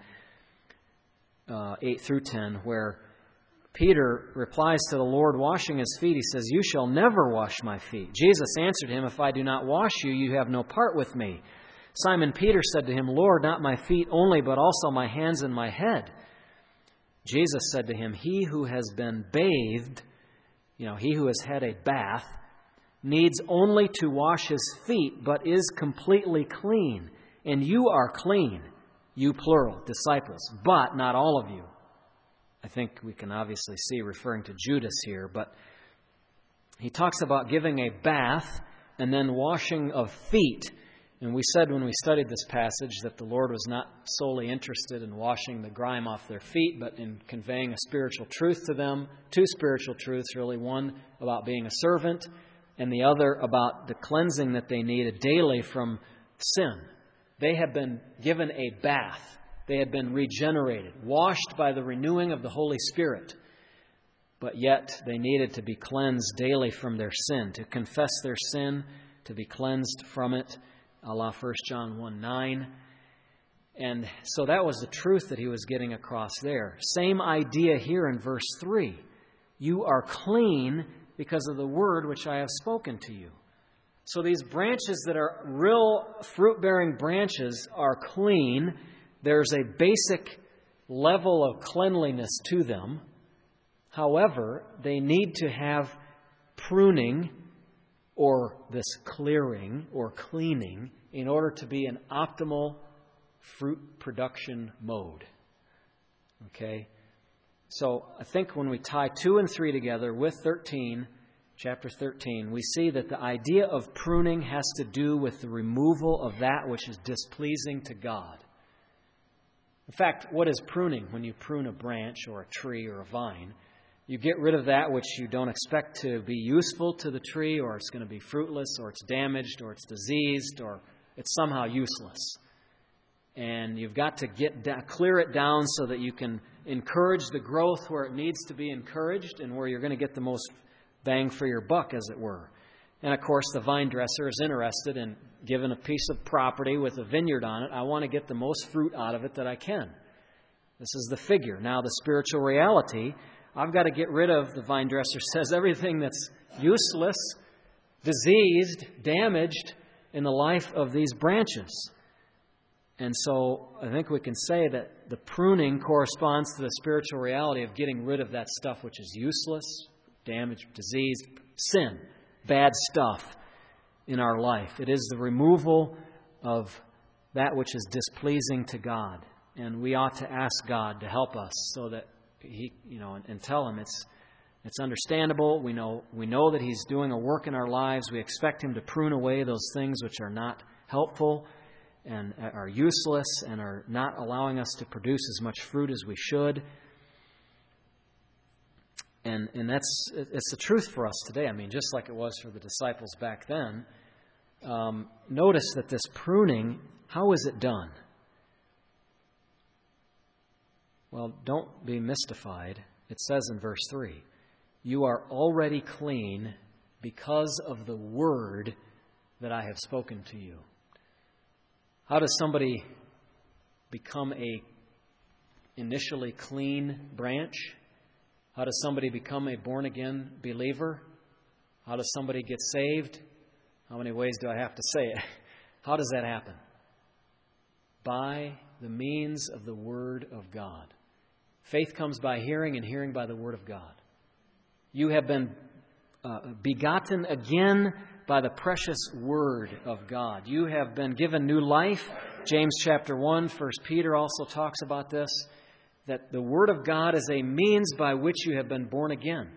8 through 10, where Peter replies to the Lord washing his feet. He says, "You shall never wash my feet." Jesus answered him, "If I do not wash you, you have no part with me." Simon Peter said to him, "Lord, not my feet only, but also my hands and my head." Jesus said to him, "He who has been bathed," he who has had a bath, "needs only to wash his feet, but is completely clean. And you are clean." You plural, disciples, but not all of you. I think we can obviously see referring to Judas here, but he talks about giving a bath and then washing of feet. And we said when we studied this passage that the Lord was not solely interested in washing the grime off their feet, but in conveying a spiritual truth to them. Two spiritual truths, really. One about being a servant, and the other about the cleansing that they needed daily from sin. They had been given a bath. They had been regenerated, washed by the renewing of the Holy Spirit. But yet they needed to be cleansed daily from their sin, to confess their sin, to be cleansed from it, a la 1 John 1:9. And so that was the truth that he was getting across there. Same idea here in verse 3. You are clean because of the word which I have spoken to you. So these branches that are real fruit-bearing branches are clean. There's a basic level of cleanliness to them. However, they need to have pruning or this clearing or cleaning in order to be an optimal fruit production mode. Okay? So I think when we tie 2 and 3 together with 13, chapter 13, we see that the idea of pruning has to do with the removal of that which is displeasing to God. In fact, what is pruning? When you prune a branch or a tree or a vine, you get rid of that which you don't expect to be useful to the tree, or it's going to be fruitless, or it's damaged, or it's diseased, or it's somehow useless. And you've got to clear it down so that you can encourage the growth where it needs to be encouraged and where you're going to get the most bang for your buck, as it were. And of course, the vine dresser is interested in given a piece of property with a vineyard on it. I want to get the most fruit out of it that I can. This is the figure. Now, the spiritual reality, I've got to get rid of, the vine dresser says, everything that's useless, diseased, damaged in the life of these branches. And so I think we can say that the pruning corresponds to the spiritual reality of getting rid of that stuff which is useless, damaged, diseased, sin, bad stuff in our life. It is the removal of that which is displeasing to God. And we ought to ask God to help us so that He, and tell Him it's understandable. We know that He's doing a work in our lives. We expect Him to prune away those things which are not helpful and are useless and are not allowing us to produce as much fruit as we should. And it's the truth for us today. I mean, just like it was for the disciples back then. Notice that this pruning, how is it done? Well, don't be mystified. It says in verse 3, you are already clean because of the word that I have spoken to you. How does somebody become a initially clean branch? How does somebody become a born-again believer? How does somebody get saved? How many ways do I have to say it? How does that happen? By the means of the Word of God. Faith comes by hearing, and hearing by the Word of God. You have been begotten again by the precious Word of God. You have been given new life. James chapter 1, 1 Peter also talks about this, that the Word of God is a means by which you have been born again.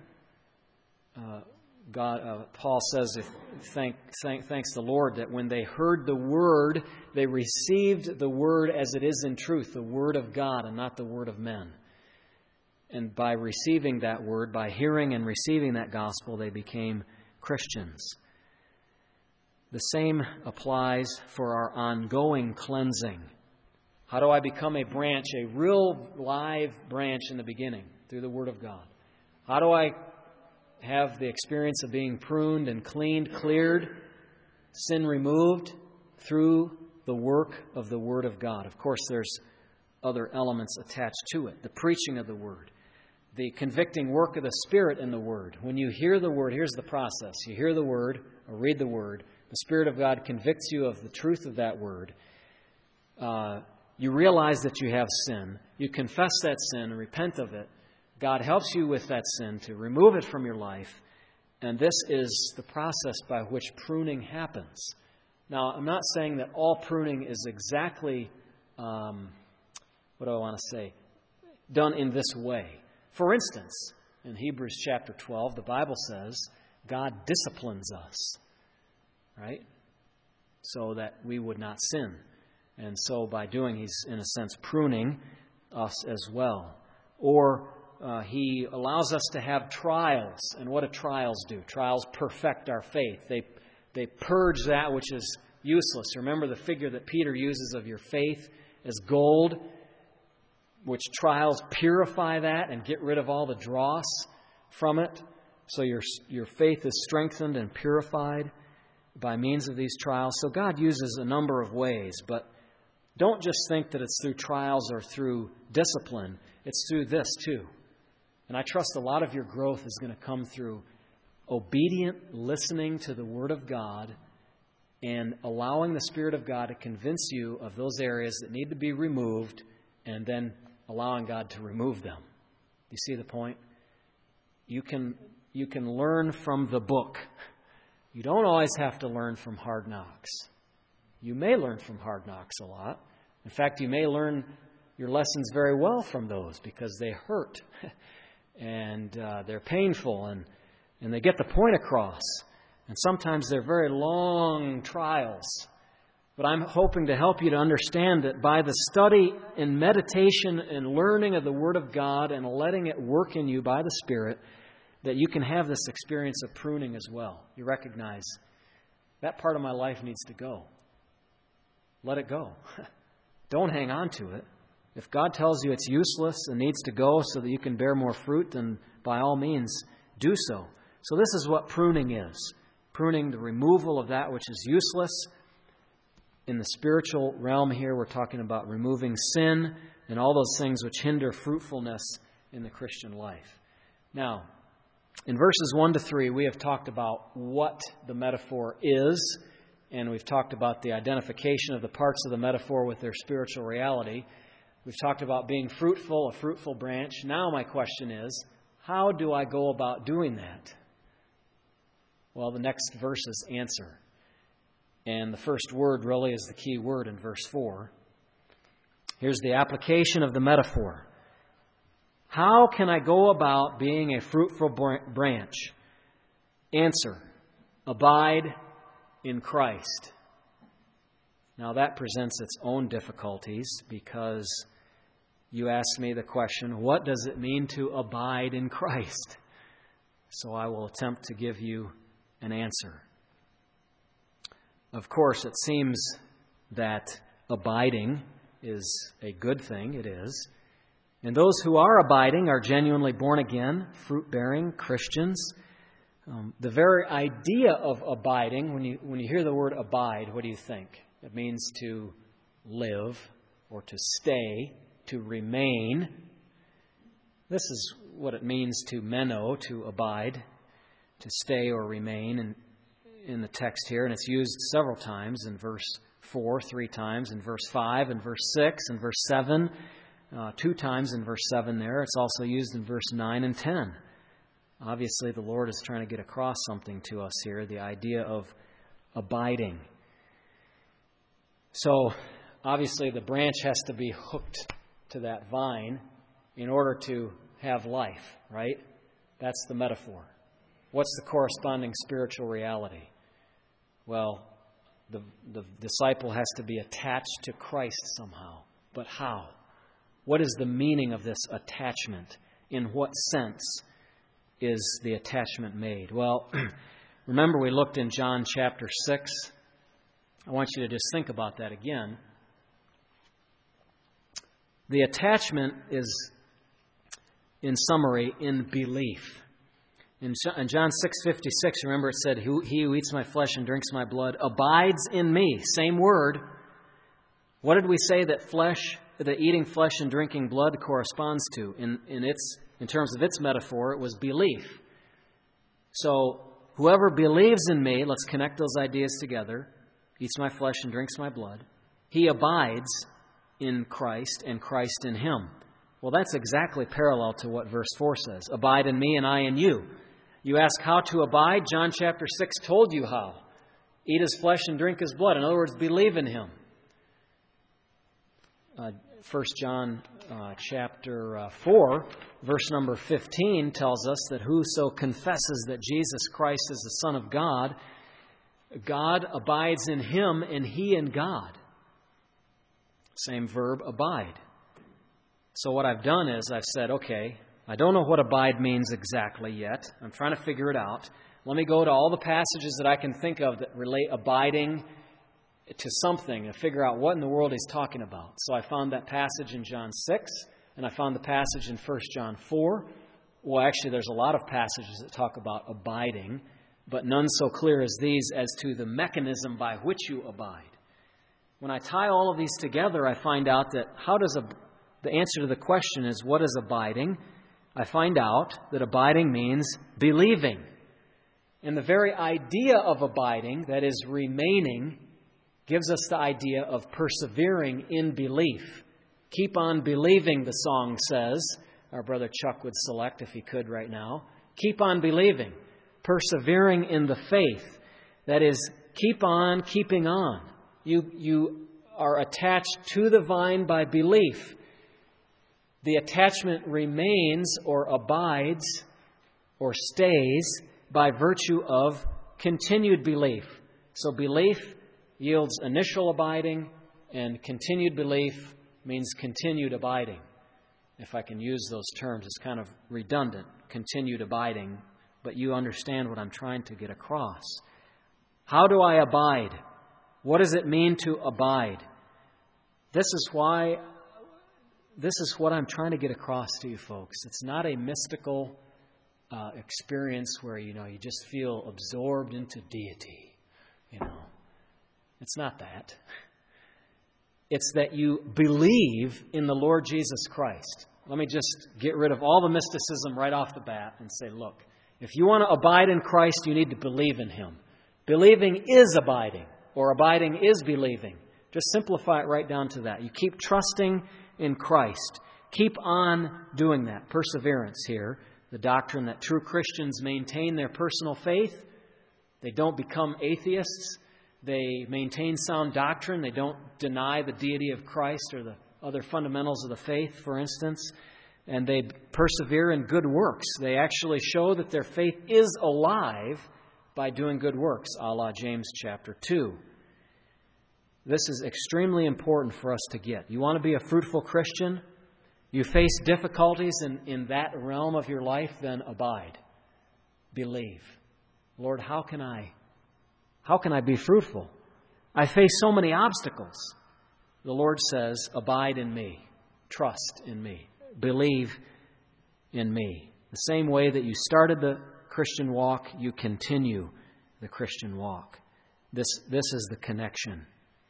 Paul says, thanks the Lord, that when they heard the Word, they received the Word as it is in truth, the Word of God and not the word of men. And by receiving that Word, by hearing and receiving that gospel, they became Christians. The same applies for our ongoing cleansing. How do I become a branch, a real live branch in the beginning? Through the Word of God. How do I have the experience of being pruned and cleaned, cleared, sin removed? Through the work of the Word of God. Of course, there's other elements attached to it. The preaching of the Word. The convicting work of the Spirit in the Word. When you hear the Word, here's the process. You hear the Word or read the Word. The Spirit of God convicts you of the truth of that Word. You realize that you have sin. You confess that sin and repent of it. God helps you with that sin to remove it from your life. And this is the process by which pruning happens. Now, I'm not saying that all pruning is exactly, done in this way. For instance, in Hebrews chapter 12, the Bible says God disciplines us, right? So that we would not sin. And so by doing, He's, in a sense, pruning us as well. Or He allows us to have trials. And what do trials do? Trials perfect our faith. They purge that which is useless. Remember the figure that Peter uses of your faith as gold, which trials purify that and get rid of all the dross from it. So your faith is strengthened and purified by means of these trials. So God uses a number of ways, but don't just think that it's through trials or through discipline. It's through this too. And I trust a lot of your growth is going to come through obedient listening to the Word of God and allowing the Spirit of God to convince you of those areas that need to be removed and then allowing God to remove them. You see the point? You can learn from the book. You don't always have to learn from Hard Knocks. You may learn from Hard Knocks a lot. In fact, you may learn your lessons very well from those because they hurt and they're painful and they get the point across. And sometimes they're very long trials. But I'm hoping to help you to understand that by the study and meditation and learning of the Word of God and letting it work in you by the Spirit, that you can have this experience of pruning as well. You recognize that part of my life needs to go. Let it go. Don't hang on to it. If God tells you it's useless and needs to go so that you can bear more fruit, then by all means do so. So this is what pruning is. Pruning, the removal of that which is useless. In the spiritual realm here, we're talking about removing sin and all those things which hinder fruitfulness in the Christian life. Now, in verses 1 to 3, we have talked about what the metaphor is, and we've talked about the identification of the parts of the metaphor with their spiritual reality. We've talked about being fruitful, a fruitful branch. Now my question is, how do I go about doing that? Well, the next verses answer. And the first word really is the key word in verse 4. Here's the application of the metaphor. How can I go about being a fruitful branch? Answer, abide in Christ. Now that presents its own difficulties because you asked me the question, what does it mean to abide in Christ? So I will attempt to give you an answer. Of course, it seems that abiding is a good thing. It is. And those who are abiding are genuinely born again, fruit-bearing Christians. The very idea of abiding, when you hear the word abide, what do you think? It means to live or to stay, to remain. This is what it means to meno, to abide, to stay or remain in the text here. And it's used several times in verse 4, 3 times, in verse 5, in verse 6, in verse 7, 2 times in verse 7 there. It's also used in verse 9 and 10. Obviously, the Lord is trying to get across something to us here, the idea of abiding. So, obviously, the branch has to be hooked to that vine in order to have life, right? That's the metaphor. What's the corresponding spiritual reality? Well, the disciple has to be attached to Christ somehow. But how? What is the meaning of this attachment? In what sense is the attachment made? Well, remember we looked in John chapter 6. I want you to just think about that again. The attachment is, in summary, in belief. In John 6:56, remember it said, "He who eats my flesh and drinks my blood abides in me." Same word. What did we say that eating flesh and drinking blood corresponds to? In terms of its metaphor, it was belief. So, whoever believes in me, let's connect those ideas together, eats my flesh and drinks my blood, he abides in Christ and Christ in him. Well, that's exactly parallel to what verse 4 says. Abide in me and I in you. You ask how to abide? John chapter 6 told you how. Eat his flesh and drink his blood. In other words, believe in him. 1 John chapter 4, verse number 15 tells us that whoso confesses that Jesus Christ is the Son of God, God abides in him and he in God. Same verb, abide. So what I've done is I've said, okay, I don't know what abide means exactly yet. I'm trying to figure it out. Let me go to all the passages that I can think of that relate abiding to something and figure out what in the world he's talking about. So I found that passage in John 6, and I found the passage in 1 John 4. Well, actually, there's a lot of passages that talk about abiding, but none so clear as these as to the mechanism by which you abide. When I tie all of these together, I find out that the answer to the question is, what is abiding? I find out that abiding means believing. And the very idea of abiding, that is remaining, gives us the idea of persevering in belief. Keep on believing, the song says. Our brother Chuck would select if he could right now. Keep on believing. Persevering in the faith. That is, keep on keeping on. You are attached to the vine by belief. The attachment remains or abides or stays by virtue of continued belief. So belief yields initial abiding, and continued belief means continued abiding. If I can use those terms, it's kind of redundant, continued abiding, but you understand what I'm trying to get across. How do I abide? What does it mean to abide? This is what I'm trying to get across to you folks. It's not a mystical experience where, you just feel absorbed into deity. It's not that. It's that you believe in the Lord Jesus Christ. Let me just get rid of all the mysticism right off the bat and say, look, if you want to abide in Christ, you need to believe in Him. Believing is abiding, or abiding is believing. Just simplify it right down to that. You keep trusting in Christ. Keep on doing that. Perseverance here. The doctrine that true Christians maintain their personal faith. They don't become atheists. They maintain sound doctrine. They don't deny the deity of Christ or the other fundamentals of the faith, for instance. And they persevere in good works. They actually show that their faith is alive by doing good works, a la James chapter 2. This is extremely important for us to get. You want to be a fruitful Christian? You face difficulties in that realm of your life, then abide. Believe. Lord, how can I be fruitful? I face so many obstacles. The Lord says, abide in me. Trust in me. Believe in me. The same way that you started the Christian walk, you continue the Christian walk. This is the connection.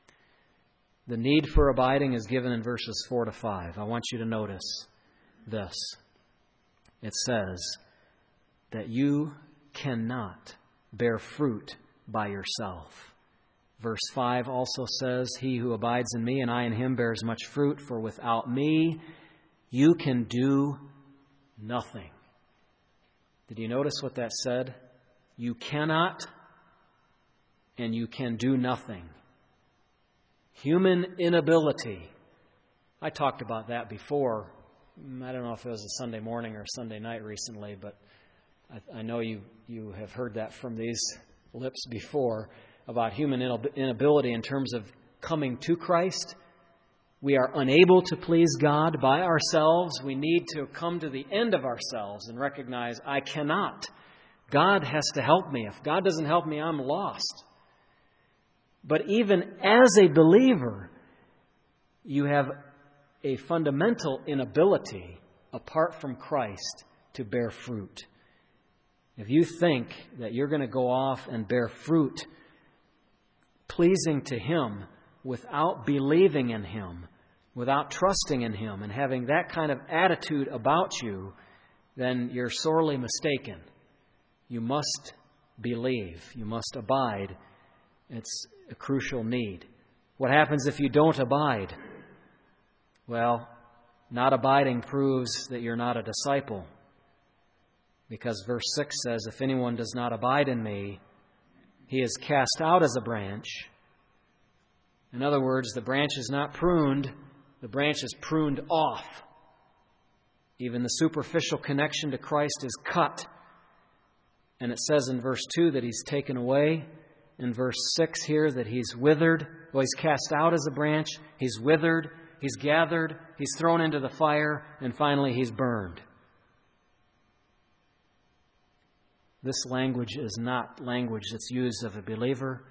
The need for abiding is given in verses 4 to 5. I want you to notice this. It says that you cannot bear fruit by yourself. Verse 5 also says, he who abides in me and I in him bears much fruit, for without me you can do nothing. Did you notice what that said? You cannot and you can do nothing. Human inability. I talked about that before. I don't know if it was a Sunday morning or Sunday night recently, but I know you have heard that from these lips before about human inability in terms of coming to Christ. We are unable to please God by ourselves. We need to come to the end of ourselves and recognize, I cannot. God has to help me. If God doesn't help me, I'm lost. But even as a believer, you have a fundamental inability, apart from Christ, to bear fruit. If you think that you're going to go off and bear fruit pleasing to Him without believing in Him, without trusting in Him, and having that kind of attitude about you, then you're sorely mistaken. You must believe. You must abide. It's a crucial need. What happens if you don't abide? Well, not abiding proves that you're not a disciple. Because verse 6 says, if anyone does not abide in me, he is cast out as a branch. In other words, the branch is not pruned, the branch is pruned off. Even the superficial connection to Christ is cut. And it says in verse 2 that he's taken away. In verse 6 here that he's withered. Well, he's cast out as a branch. He's withered. He's gathered. He's thrown into the fire. And finally, he's burned. This language is not language that's used of a believer.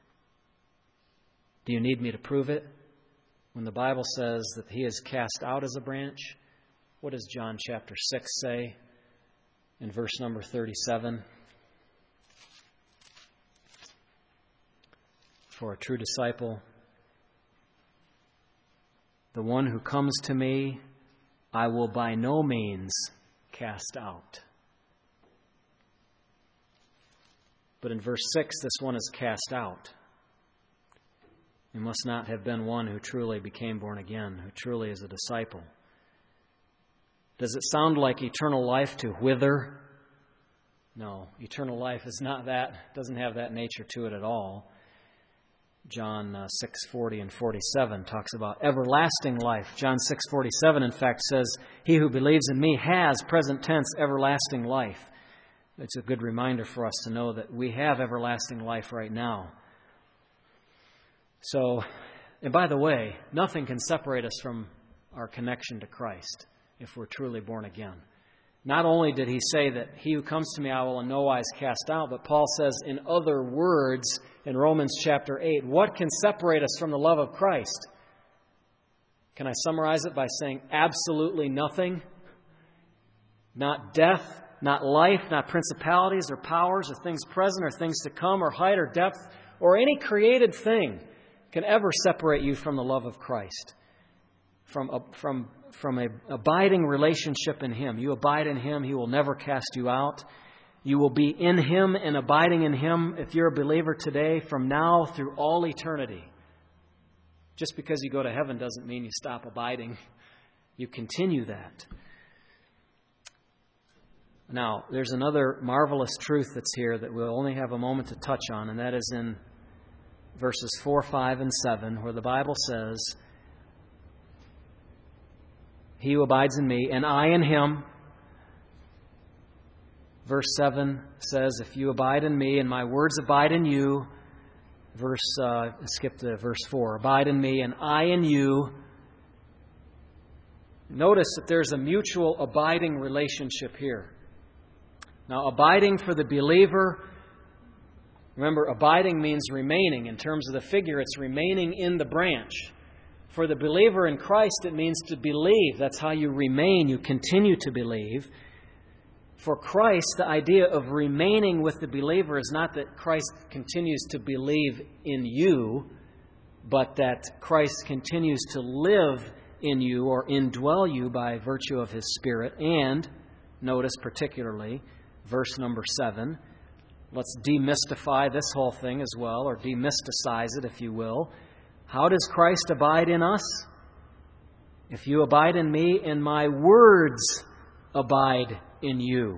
Do you need me to prove it? When the Bible says that he is cast out as a branch, what does John chapter 6 say in verse number 37? For a true disciple, the one who comes to me, I will by no means cast out. But in verse 6, this one is cast out. He must not have been one who truly became born again, who truly is a disciple. Does it sound like eternal life to wither? No, eternal life is not that, doesn't have that nature to it at all. John 6:40 and 47 talks about everlasting life. John 6:47, in fact, says, he who believes in me has, present tense, everlasting life. It's a good reminder for us to know that we have everlasting life right now. So, and by the way, nothing can separate us from our connection to Christ if we're truly born again. Not only did he say that he who comes to me I will in no wise cast out, but Paul says in other words in Romans chapter 8, what can separate us from the love of Christ? Can I summarize it by saying absolutely nothing? Not death, not life, not principalities or powers or things present or things to come or height or depth or any created thing can ever separate you from the love of Christ, from a abiding relationship in Him. You abide in Him, He will never cast you out. You will be in Him and abiding in Him, if you're a believer today, from now through all eternity. Just because you go to heaven doesn't mean you stop abiding. You continue that. Now, there's another marvelous truth that's here that we'll only have a moment to touch on, and that is in verses 4, 5, and 7, where the Bible says, he who abides in me, and I in him. Verse 7 says, if you abide in me, and my words abide in you. Skip to verse 4. Abide in me, and I in you. Notice that there's a mutual abiding relationship here. Now, abiding for the believer, remember, abiding means remaining. In terms of the figure, it's remaining in the branch. For the believer in Christ, it means to believe. That's how you remain. You continue to believe. For Christ, the idea of remaining with the believer is not that Christ continues to believe in you, but that Christ continues to live in you or indwell you by virtue of His Spirit. And, notice particularly, verse number 7. Let's demystify this whole thing as well, or demysticize it, if you will. How does Christ abide in us? If you abide in me, and my words abide in you.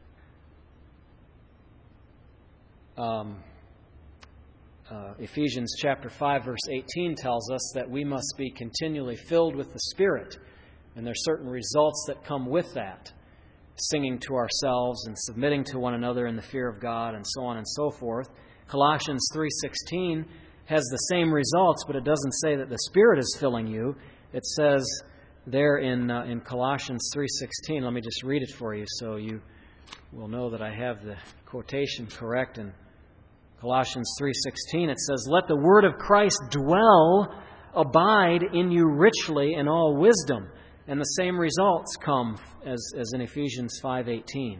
Ephesians chapter 5, verse 18 tells us that we must be continually filled with the Spirit. And there are certain results that come with that. Singing to ourselves and submitting to one another in the fear of God and so on and so forth. Colossians 3:16 has the same results, but it doesn't say that the Spirit is filling you. It says there in Colossians 3:16, let me just read it for you so you will know that I have the quotation correct. In Colossians 3:16 it says, let the word of Christ dwell, abide in you richly in all wisdom. And the same results come as in Ephesians 5:18.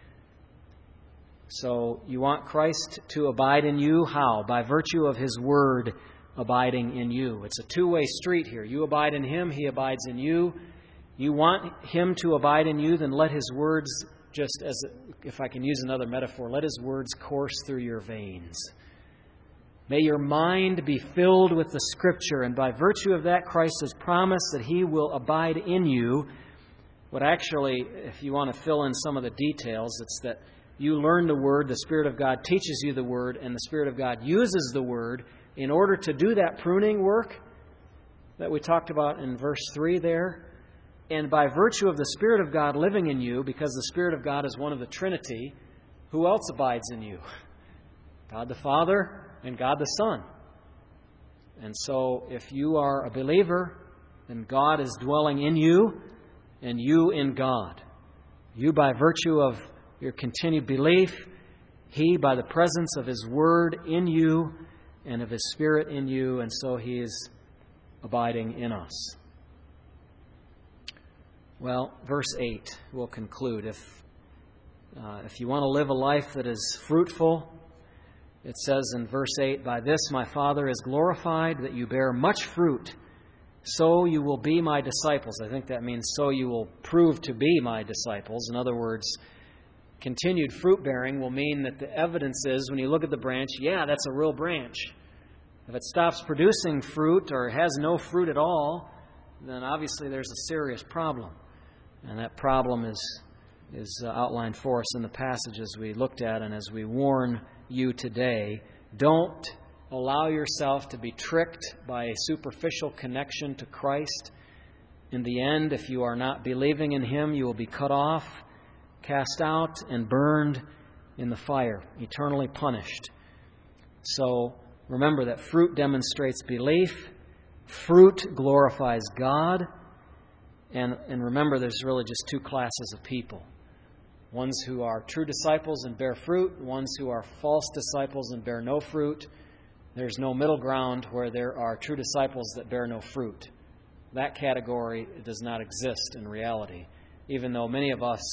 So you want Christ to abide in you. How? By virtue of His Word abiding in you. It's a two-way street here. You abide in Him, He abides in you. You want Him to abide in you, then let His words, just as, if I can use another metaphor, let His words course through your veins. May your mind be filled with the Scripture, and by virtue of that, Christ has promised that He will abide in you. What actually, if you want to fill in some of the details, it's that you learn the Word, the Spirit of God teaches you the Word, and the Spirit of God uses the Word in order to do that pruning work that we talked about in verse 3 there. And by virtue of the Spirit of God living in you, because the Spirit of God is one of the Trinity, who else abides in you? God the Father and God the Son. And so if you are a believer, then God is dwelling in you and you in God. You by virtue of your continued belief He, by the presence of His Word in you and of His Spirit in you, and so He is abiding in us. Well, verse 8 will conclude. If you want to live a life that is fruitful, it says in verse 8, "By this my Father is glorified, that you bear much fruit, so you will be my disciples." I think that means so you will prove to be my disciples. In other words, continued fruit bearing will mean that the evidence is, when you look at the branch, yeah, that's a real branch. If it stops producing fruit or has no fruit at all, then obviously there's a serious problem. And that problem is outlined for us in the passages we looked at, and as we warn you today, don't allow yourself to be tricked by a superficial connection to Christ. In the end, if you are not believing in Him, you will be cut off, cast out, and burned in the fire, eternally punished. So remember that fruit demonstrates belief, fruit glorifies God, and remember there's really just two classes of people. Ones who are true disciples and bear fruit, ones who are false disciples and bear no fruit. There's no middle ground where there are true disciples that bear no fruit. That category does not exist in reality, even though many of us,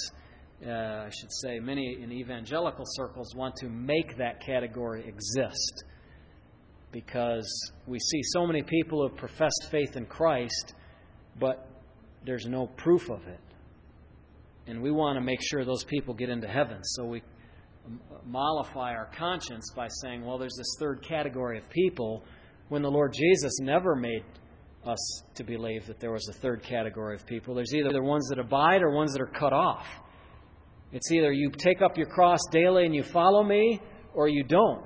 many in evangelical circles want to make that category exist, because we see so many people who have professed faith in Christ, but there's no proof of it. And we want to make sure those people get into heaven. So we mollify our conscience by saying, well, there's this third category of people, when the Lord Jesus never made us to believe that there was a third category of people. There's either the ones that abide or ones that are cut off. It's either you take up your cross daily and you follow me, or you don't.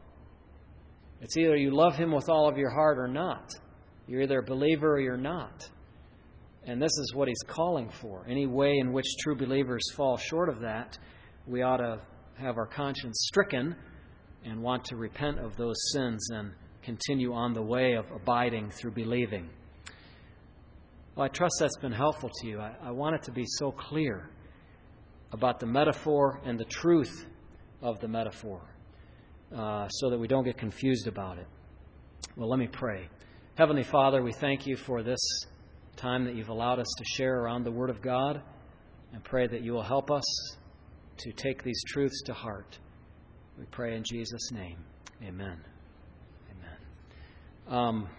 It's either you love Him with all of your heart or not. You're either a believer or you're not. And this is what He's calling for. Any way in which true believers fall short of that, we ought to have our conscience stricken and want to repent of those sins and continue on the way of abiding through believing. Well, I trust that's been helpful to you. I want it to be so clear about the metaphor and the truth of the metaphor, so that we don't get confused about it. Well, let me pray. Heavenly Father, we thank You for this time that You've allowed us to share around the Word of God, and pray that You will help us to take these truths to heart. We pray in Jesus' name. Amen. Amen.